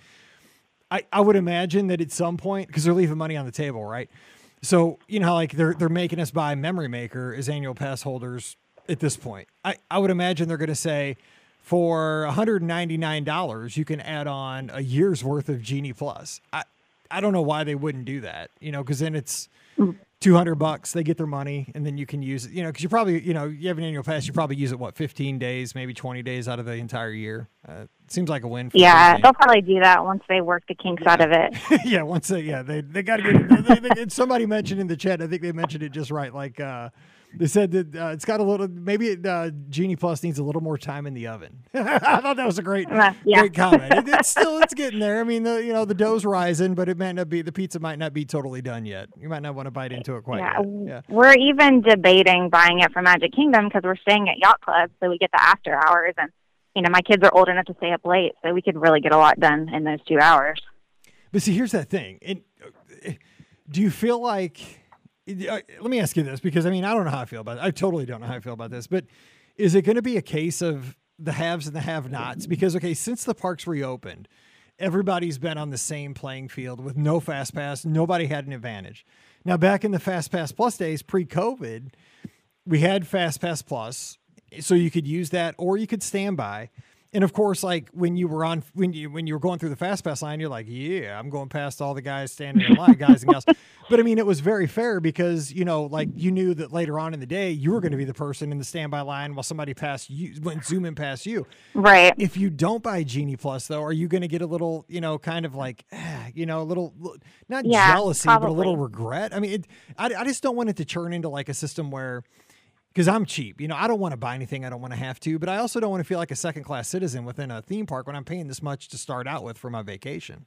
I, I would imagine that at some point because they're leaving money on the table, right? So you know, how, like they're they're making us buy Memory Maker as annual pass holders at this point. I, I would imagine they're going to say for one hundred ninety-nine dollars you can add on a year's worth of Genie Plus. I I don't know why they wouldn't do that, you know, because then it's two hundred bucks. They get their money and then you can use it, you know, because you probably, you know, you have an annual pass, you probably use it, what, fifteen days, maybe twenty days out of the entire year. Uh, seems like a win. For Yeah, Disney. they'll probably do that once they work the kinks out of it. Yeah, once they, yeah, they, they got to get, they, they, they, somebody mentioned in the chat, I think they mentioned it just right. Like, uh, they said that uh, it's got a little, maybe it, uh, Genie Plus needs a little more time in the oven. I thought that was a great, Uh, yeah. great comment. It, it's still, it's getting there. I mean, the, you know, the dough's rising, but it might not be, the pizza might not be totally done yet. You might not want to bite into it quite Yeah, yet. Yeah. we're even debating buying it for Magic Kingdom because we're staying at Yacht Club, so we get the after hours. And, you know, my kids are old enough to stay up late, so we could really get a lot done in those two hours. But see, here's that thing. And uh, do you feel like, uh, let me ask you this, because I mean, I don't know how I feel about it. I totally don't know how I feel about this, but is it going to be a case of the haves and the have-nots? Because, okay, since the parks reopened, everybody's been on the same playing field with no Fast Pass. Nobody had an advantage. Now, back in the Fast Pass Plus days, pre-COVID, we had Fast Pass Plus, so you could use that or you could stand by. And of course, like when you were on, when you, when you were going through the Fast Pass line, you're like, yeah, I'm going past all the guys standing in line, guys and gals. But I mean, it was very fair because, you know, like you knew that later on in the day, you were going to be the person in the standby line while somebody passed you, went zooming past you. Right. If you don't buy Genie Plus though, are you going to get a little, you know, kind of like, ah, you know, a little, not Yeah, jealousy, but a probably. little regret? I mean, it, I, I just don't want it to turn into like a system where, because I'm cheap, you know, I don't want to buy anything I don't want to have to, but I also don't want to feel like a second class citizen within a theme park when I'm paying this much to start out with for my vacation.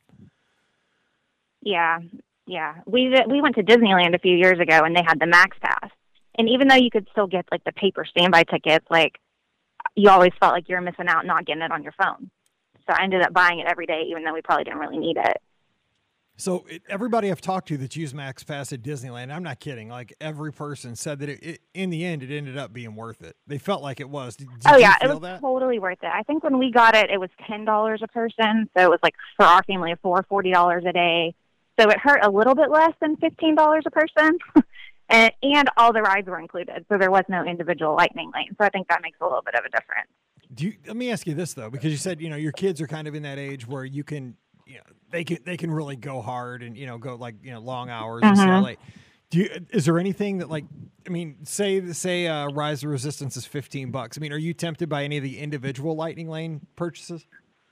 Yeah, yeah. We we went to Disneyland a few years ago, and they had the Max Pass. And even though you could still get like the paper standby tickets, like you always felt like you're missing out not getting it on your phone. So I ended up buying it every day, even though we probably didn't really need it. So it, everybody I've talked to that's used Max Pass at Disneyland, I'm not kidding. Like every person said that it, it in the end, it ended up being worth it. They felt like it was. Did, did Oh you yeah, it feel was that? totally worth it. I think when we got it, it was ten dollars a person, so it was like for our family of four, forty dollars a day. So it hurt a little bit less than fifteen dollars a person, and and all the rides were included, so there was no individual lightning lane. So I think that makes a little bit of a difference. Do you, let me ask you this though, because you said you know your kids are kind of in that age where you can, you know, they can they can really go hard and you know go like you know long hours and stay Mhm. late. Do you, is there anything that like I mean say say uh, Rise of Resistance is fifteen bucks? I mean, are you tempted by any of the individual lightning lane purchases?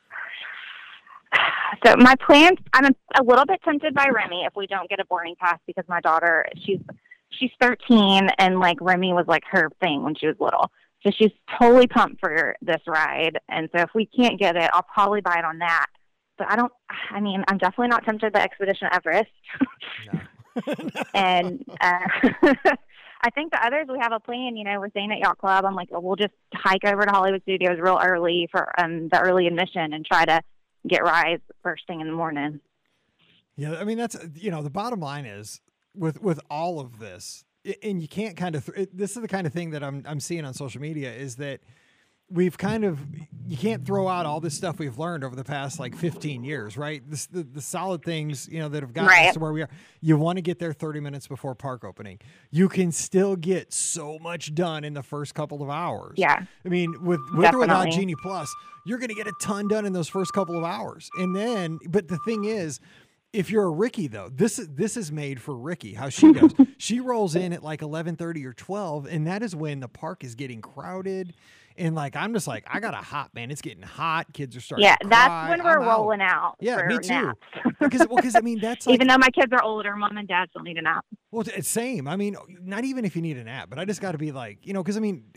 So my plan, I'm a, a little bit tempted by Remy if we don't get a boarding pass because my daughter, she's she's thirteen and like Remy was like her thing when she was little. So she's totally pumped for this ride. And so if we can't get it, I'll probably buy it on that. But I don't, I mean, I'm definitely not tempted by Expedition Everest. No. And uh, I think the others, we have a plan, you know, we're staying at Yacht Club. I'm like, oh, we'll just hike over to Hollywood Studios real early for um, the early admission and try to get rides first thing in the morning. Yeah, I mean that's you know the bottom line is with with all of this, and you can't kind of th- this is the kind of thing that I'm I'm seeing on social media is that we've kind of you can't throw out all this stuff we've learned over the past like fifteen years, right? This the, the solid things you know that have gotten Right. us to where we are. You want to get there thirty minutes before park opening. You can still get so much done in the first couple of hours. Yeah. I mean, with with or without Definitely. Genie Plus, you're going to get a ton done in those first couple of hours. And then, but the thing is, if you're a Ricky though, this is this is made for Ricky. How she goes, she rolls in at like eleven thirty or twelve, and that is when the park is getting crowded. And like I'm just like I got a hot man. It's getting hot. Kids are starting. Yeah, to that's cry. when we're I'm out. rolling out. Yeah, for me too. naps. Because well, because I mean that's like Even though my kids are older, mom and dad still need a nap. well, it's same. I mean, not even if you need an app, but I just got to be like, you know, because I mean,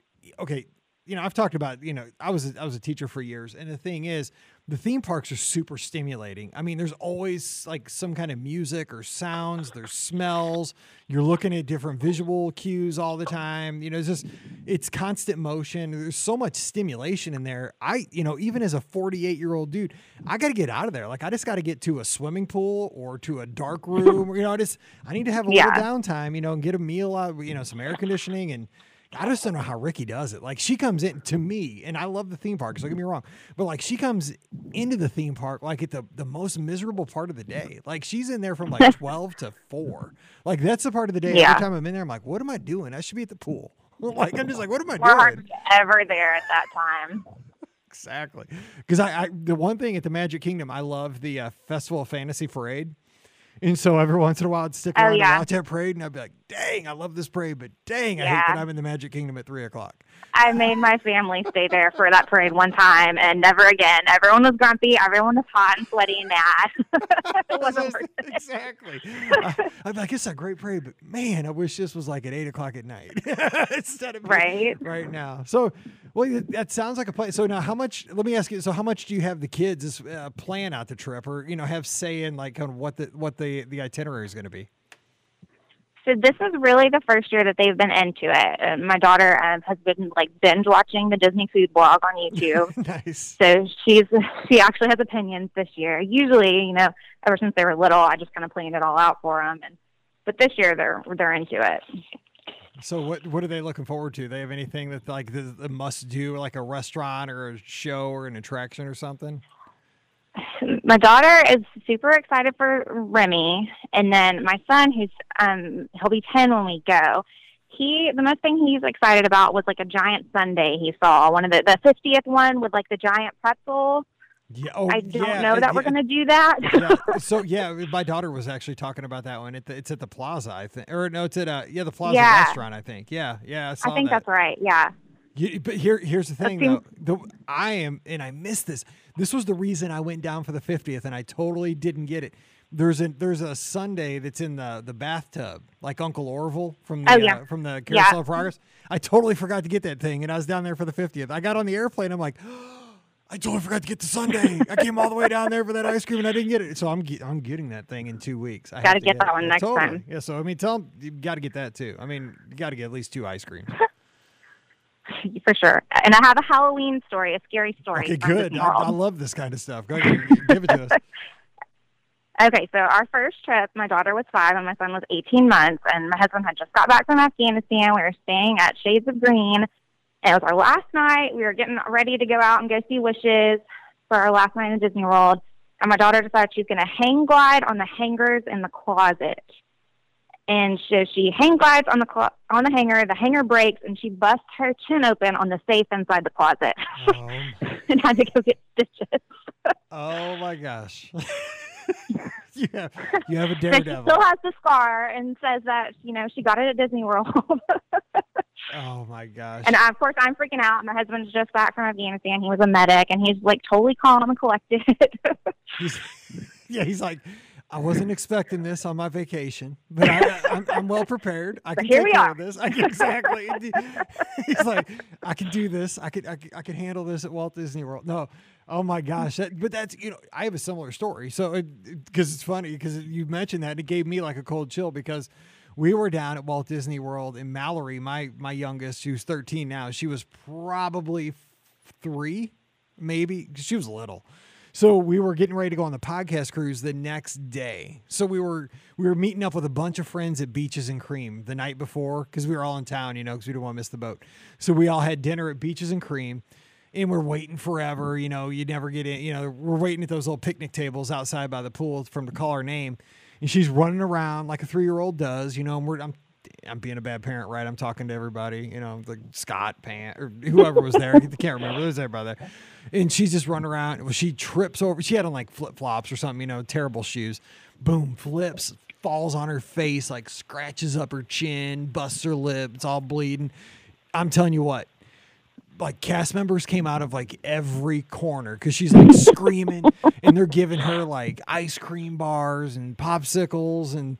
okay, you know, I've talked about, you know, I was a, I was a teacher for years, and the thing is, the theme parks are super stimulating. I mean, there's always like some kind of music or sounds, there's smells. You're looking at different visual cues all the time. You know, it's just it's constant motion. There's so much stimulation in there. I, you know, even as a forty-eight year old dude, I got to get out of there. Like I just got to get to a swimming pool or to a dark room. You know, I just I need to have a Yeah. little downtime. You know, and get a meal out. You know, some air conditioning and. I just don't know how Ricky does it. Like she comes in to me, and I love the theme parks. Don't get me wrong, but like she comes into the theme park like at the the most miserable part of the day. Like she's in there from like twelve to four. Like that's the part of the day. Yeah. Every time I'm in there, I'm like, what am I doing? I should be at the pool. Like I'm just like, what am I We're doing? hardly ever there at that time. Exactly. Because I, I the one thing at the Magic Kingdom, I love the uh, Festival of Fantasy parade. And so every once in a while, I'd stick Oh, around yeah. and watch that parade, and I'd be like, dang, I love this parade, but dang, I hate Yeah. that I'm in the Magic Kingdom at three o'clock. I made my family stay there for that parade one time and never again. Everyone was grumpy. Everyone was hot and sweaty and mad. It wasn't worth it. Exactly. I, I'd be like, it's a great parade, but man, I wish this was like at eight o'clock at night instead of Right. right now. So, well, that sounds like a plan. So now, how much? Let me ask you. So, how much do you have the kids uh, plan out the trip, or you know, have say in like on what the what the the itinerary is going to be? So this is really the first year that they've been into it. Uh, my daughter um, has been like binge watching the Disney food blog on YouTube. Nice. So she's she actually has opinions this year. Usually, you know, ever since they were little, I just kind of planned it all out for them. And but this year they're they're into it. So what what are they looking forward to? They have anything that like the, the must do, like a restaurant or a show or an attraction or something? My daughter is super excited for Remy, and then my son, who's um he'll be ten when we go. He the most thing he's excited about was like a giant sundae he saw, one of the the fiftieth one with like the giant pretzel. Yeah. Oh, I don't yeah, know that yeah, we're gonna do that. yeah. So yeah, my daughter was actually talking about that one. At the, it's at the Plaza, I think, or no, it's at uh, yeah, the Plaza Yeah. restaurant, I think. Yeah, yeah. I, saw I think that. that's right. Yeah. You, but here, here's the thing, seems- though. The, I am, and I missed this. This was the reason I went down for the fiftieth, and I totally didn't get it. There's a there's a Sunday that's in the the bathtub, like Uncle Orville from the Oh, yeah. uh, from the Yeah. Carousel of Progress. I totally forgot to get that thing, and I was down there for the fiftieth. I got on the airplane. I'm like, I totally forgot to get the Sunday. I came all the way down there for that ice cream, and I didn't get it. So I'm get, I'm getting that thing in two weeks. I have Gotta to get that it. one Yeah, next totally. time. Yeah. So I mean, tell them you got to get that too. I mean, you got to get at least two ice creams. For sure. And I have a Halloween story, a scary story. Okay, from good. Disney I, I World. love this kind of stuff. Go ahead, give it to us. Okay, so our first trip, my daughter was five and my son was eighteen months, and my husband had just got back from Afghanistan. We were staying at Shades of Green, and it was our last night. We were getting ready to go out and go see Wishes for our last night in Disney World, and my daughter decided she's going to hang glide on the hangers in the closet. And so she hang glides on the clo- on the hanger. The hanger breaks, and she busts her chin open on the safe inside the closet, Um, and had to go get stitches. oh my gosh. you have you have a So she daredevil. still has the scar and says that, you know, she got it at Disney World. Oh my gosh. And of course, I'm freaking out. My husband's just back from Afghanistan. He was a medic, and he's like totally calm and collected. He's, yeah, he's like, I wasn't expecting this on my vacation, but I, I'm, I'm well prepared. I can here take we care are. of this. I can, exactly. He's like, I can do this. I could, I could, I could handle this at Walt Disney World. No, oh my gosh. That, but that's, you know, I have a similar story. So, because it, it's funny because you mentioned that, it gave me like a cold chill because we were down at Walt Disney World, and Mallory, my my youngest, who's thirteen now, she was probably three, maybe. She was little. So we were getting ready to go on the podcast cruise the next day. So we were we were meeting up with a bunch of friends at Beaches and Cream the night before because we were all in town, you know, because we didn't want to miss the boat. So we all had dinner at Beaches and Cream, and we're waiting forever. You know, you never get in. You know, we're waiting at those little picnic tables outside by the pool for them to call her name, and she's running around like a three-year-old does. You know, and we're I'm I'm being a bad parent, right? I'm talking to everybody, you know, like Scott, Pant, or whoever was there. I can't remember. There was everybody there. And she's just running around. Well, she trips over. She had on like flip flops or something, you know, terrible shoes. Boom, flips, falls on her face, like scratches up her chin, busts her lip. It's all bleeding. I'm telling you what, like cast members came out of like every corner because she's like screaming, and they're giving her like ice cream bars and popsicles and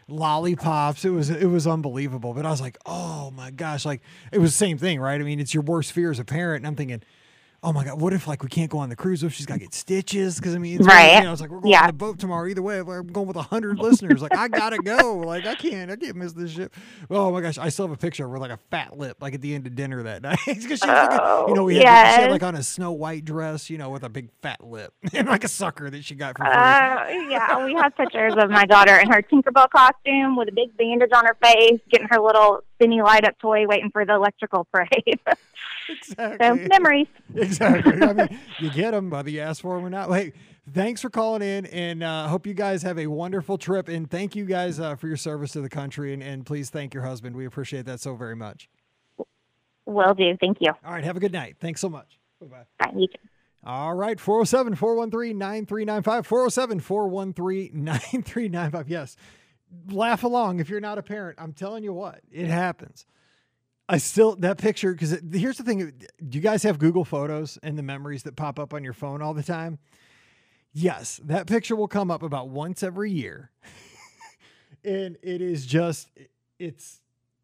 lollipops. It was it was unbelievable. But I was like, oh my gosh, like it was the same thing, right? I mean, it's your worst fear as a parent, and I'm thinking, oh my God, what if like we can't go on the cruise? What if she's got to get stitches? Because I mean, it's Right. Really, you know, it's like we're going Yeah. on the boat tomorrow. Either way, I'm going with a hundred listeners. Like I gotta go. Like I can't, I can't miss this ship. Oh my gosh, I still have a picture of her like a fat lip, like at the end of dinner that night. Because she was like, you know, we had, yes. she had like on a Snow White dress, you know, with a big fat lip and like a sucker that she got for free. Uh, yeah, we have pictures of my daughter in her Tinkerbell costume with a big bandage on her face, getting her little spinny light up toy, waiting for the electrical parade. Exactly. So memories. Exactly. I mean, you get them, whether you ask for them or not. Hey, thanks for calling in, and uh, hope you guys have a wonderful trip. And thank you guys uh, for your service to the country. And, and please thank your husband. We appreciate that so very much. Will do. Thank you. All right. Have a good night. Thanks so much. Bye-bye. Bye. You too. All right. four oh seven, four one three, nine three nine five. four oh seven, four one three, nine three nine five. Yes. Laugh along if you're not a parent. I'm telling you what, it happens. I still, that picture, because here's the thing. Do you guys have Google Photos and the memories that pop up on your phone all the time? Yes, that picture will come up about once every year. And it is just, it's,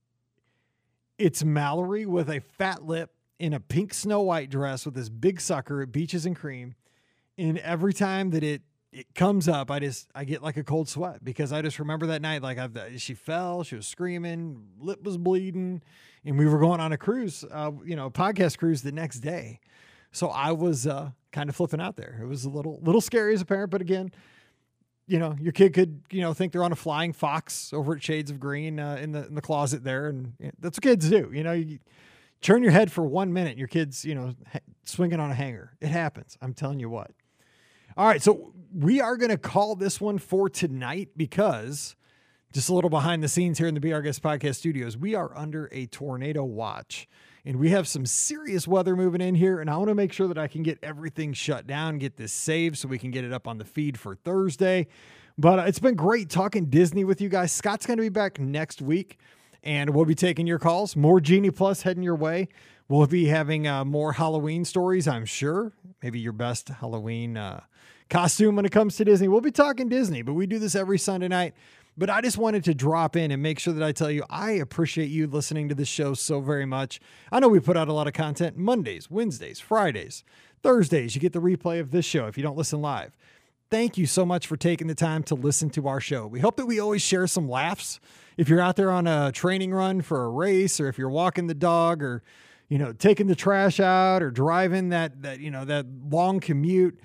it's Mallory with a fat lip in a pink Snow White dress with this big sucker at Beaches and Cream. And every time that it, it comes up, I just, I get like a cold sweat because I just remember that night, like I, she fell, she was screaming, lip was bleeding, and we were going on a cruise, uh, you know, podcast cruise the next day. So I was uh, kind of flipping out there. It was a little, little scary as a parent, but again, you know, your kid could, you know, think they're on a flying fox over at Shades of Green uh, in the in the closet there, and you know, that's what kids do. You know, you turn your head for one minute, and your kid's, you know, ha- swinging on a hanger. It happens. I'm telling you what. All right, so we are going to call this one for tonight because just a little behind the scenes here in the Be Our Guest Podcast studios, we are under a tornado watch, and we have some serious weather moving in here, and I want to make sure that I can get everything shut down, get this saved so we can get it up on the feed for Thursday. But uh, it's been great talking Disney with you guys. Scott's going to be back next week, and we'll be taking your calls. More Genie Plus heading your way. We'll be having uh, more Halloween stories, I'm sure. Maybe your best Halloween uh, costume when it comes to Disney. We'll be talking Disney, but we do this every Sunday night. But I just wanted to drop in and make sure that I tell you, I appreciate you listening to this show so very much. I know we put out a lot of content Mondays, Wednesdays, Fridays, Thursdays. You get the replay of this show if you don't listen live. Thank you so much for taking the time to listen to our show. We hope that we always share some laughs. If you're out there on a training run for a race, or if you're walking the dog, or, you know, taking the trash out, or driving that, that, you know, that long commute,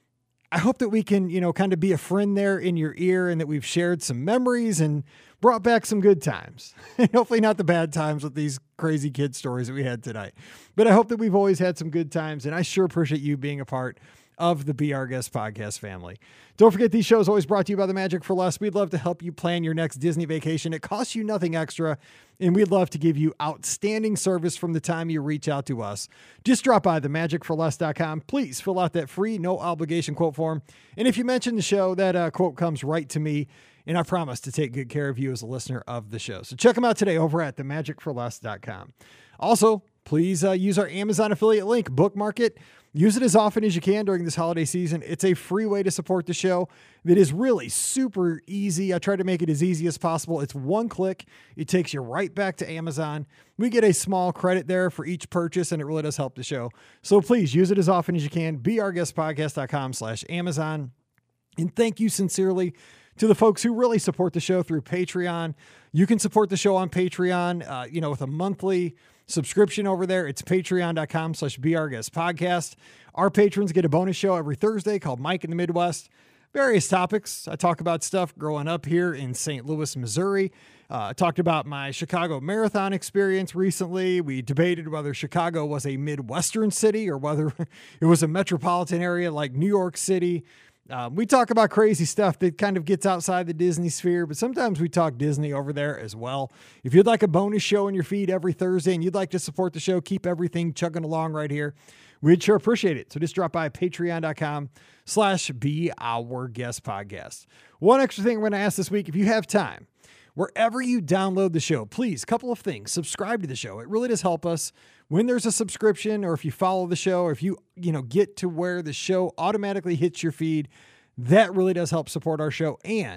I hope that we can, you know, kind of be a friend there in your ear, and that we've shared some memories and brought back some good times. Hopefully not the bad times with these crazy kid stories that we had tonight. But I hope that we've always had some good times, and I sure appreciate you being a part of the Be Our Guest podcast family. Don't forget, these shows are always brought to you by the Magic for Less. We'd love to help you plan your next Disney vacation. It costs you nothing extra, and we'd love to give you outstanding service from the time you reach out to us. Just drop by the magic for less dot com. Please fill out that free, no obligation quote form. And if you mention the show, that uh, quote comes right to me, and I promise to take good care of you as a listener of the show. So check them out today over at the magic for less dot com. Also, please uh, use our Amazon affiliate link, bookmark it. Use it as often as you can during this holiday season. It's a free way to support the show that is really super easy. I try to make it as easy as possible. It's one click. It takes you right back to Amazon. We get a small credit there for each purchase, and it really does help the show. So please use it as often as you can. be our guest podcast dot com slash Amazon. And thank you sincerely to the folks who really support the show through Patreon. You can support the show on Patreon, uh, you know, with a monthly subscription over there. It's patreon dot com slash Be Our Guest Podcast. Our patrons get a bonus show every Thursday called Mike in the Midwest. Various topics. I talk about stuff growing up here in Saint Louis, Missouri. Uh, I talked about my Chicago Marathon experience recently. We debated whether Chicago was a Midwestern city or whether it was a metropolitan area like New York City. Um, we talk about crazy stuff that kind of gets outside the Disney sphere, but sometimes we talk Disney over there as well. If you'd like a bonus show in your feed every Thursday and you'd like to support the show, keep everything chugging along right here, we'd sure appreciate it. So just drop by patreon dot com slash Be Our Guest Podcast. One extra thing we're going to ask this week, if you have time, wherever you download the show, please, couple of things, subscribe to the show. It really does help us. When there's a subscription, or if you follow the show, or if you, you know, get to where the show automatically hits your feed, that really does help support our show. And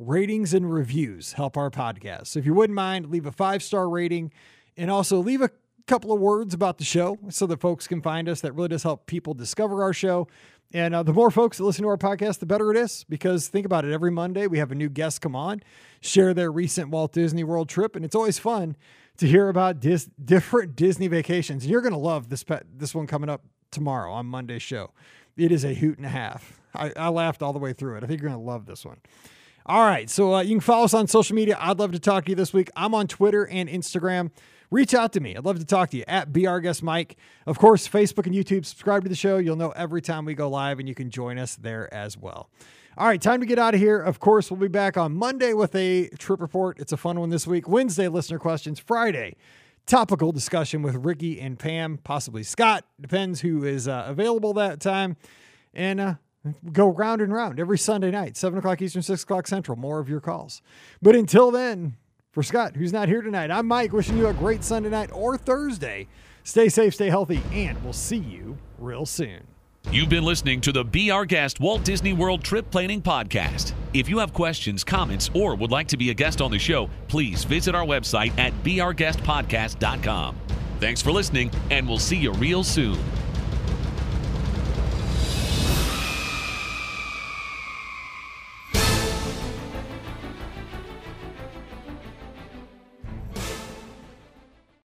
ratings and reviews help our podcast. So if you wouldn't mind, leave a five-star rating and also leave a couple of words about the show so that folks can find us. That really does help people discover our show. And uh, the more folks that listen to our podcast, the better it is, because think about it. Every Monday we have a new guest come on, share their recent Walt Disney World trip. And it's always fun to hear about dis- different Disney vacations. And you're going to love this, pe- this one coming up tomorrow on Monday's show. It is a hoot and a half. I, I laughed all the way through it. I think you're going to love this one. All right. So uh, you can follow us on social media. I'd love to talk to you this week. I'm on Twitter and Instagram. Reach out to me. I'd love to talk to you at B R Guest Mike. Of course, Facebook and YouTube. Subscribe to the show. You'll know every time we go live, and you can join us there as well. All right, time to get out of here. Of course, we'll be back on Monday with a trip report. It's a fun one this week. Wednesday, listener questions. Friday, topical discussion with Ricky and Pam, possibly Scott. Depends who is uh, available that time. And uh, go round and round every Sunday night, seven o'clock Eastern, six o'clock Central. More of your calls. But until then, for Scott, who's not here tonight, I'm Mike, wishing you a great Sunday night or Thursday. Stay safe, stay healthy, and we'll see you real soon. You've been listening to the Be Our Guest Walt Disney World Trip Planning Podcast. If you have questions, comments, or would like to be a guest on the show, please visit our website at be our guest podcast dot com. Thanks for listening, and we'll see you real soon.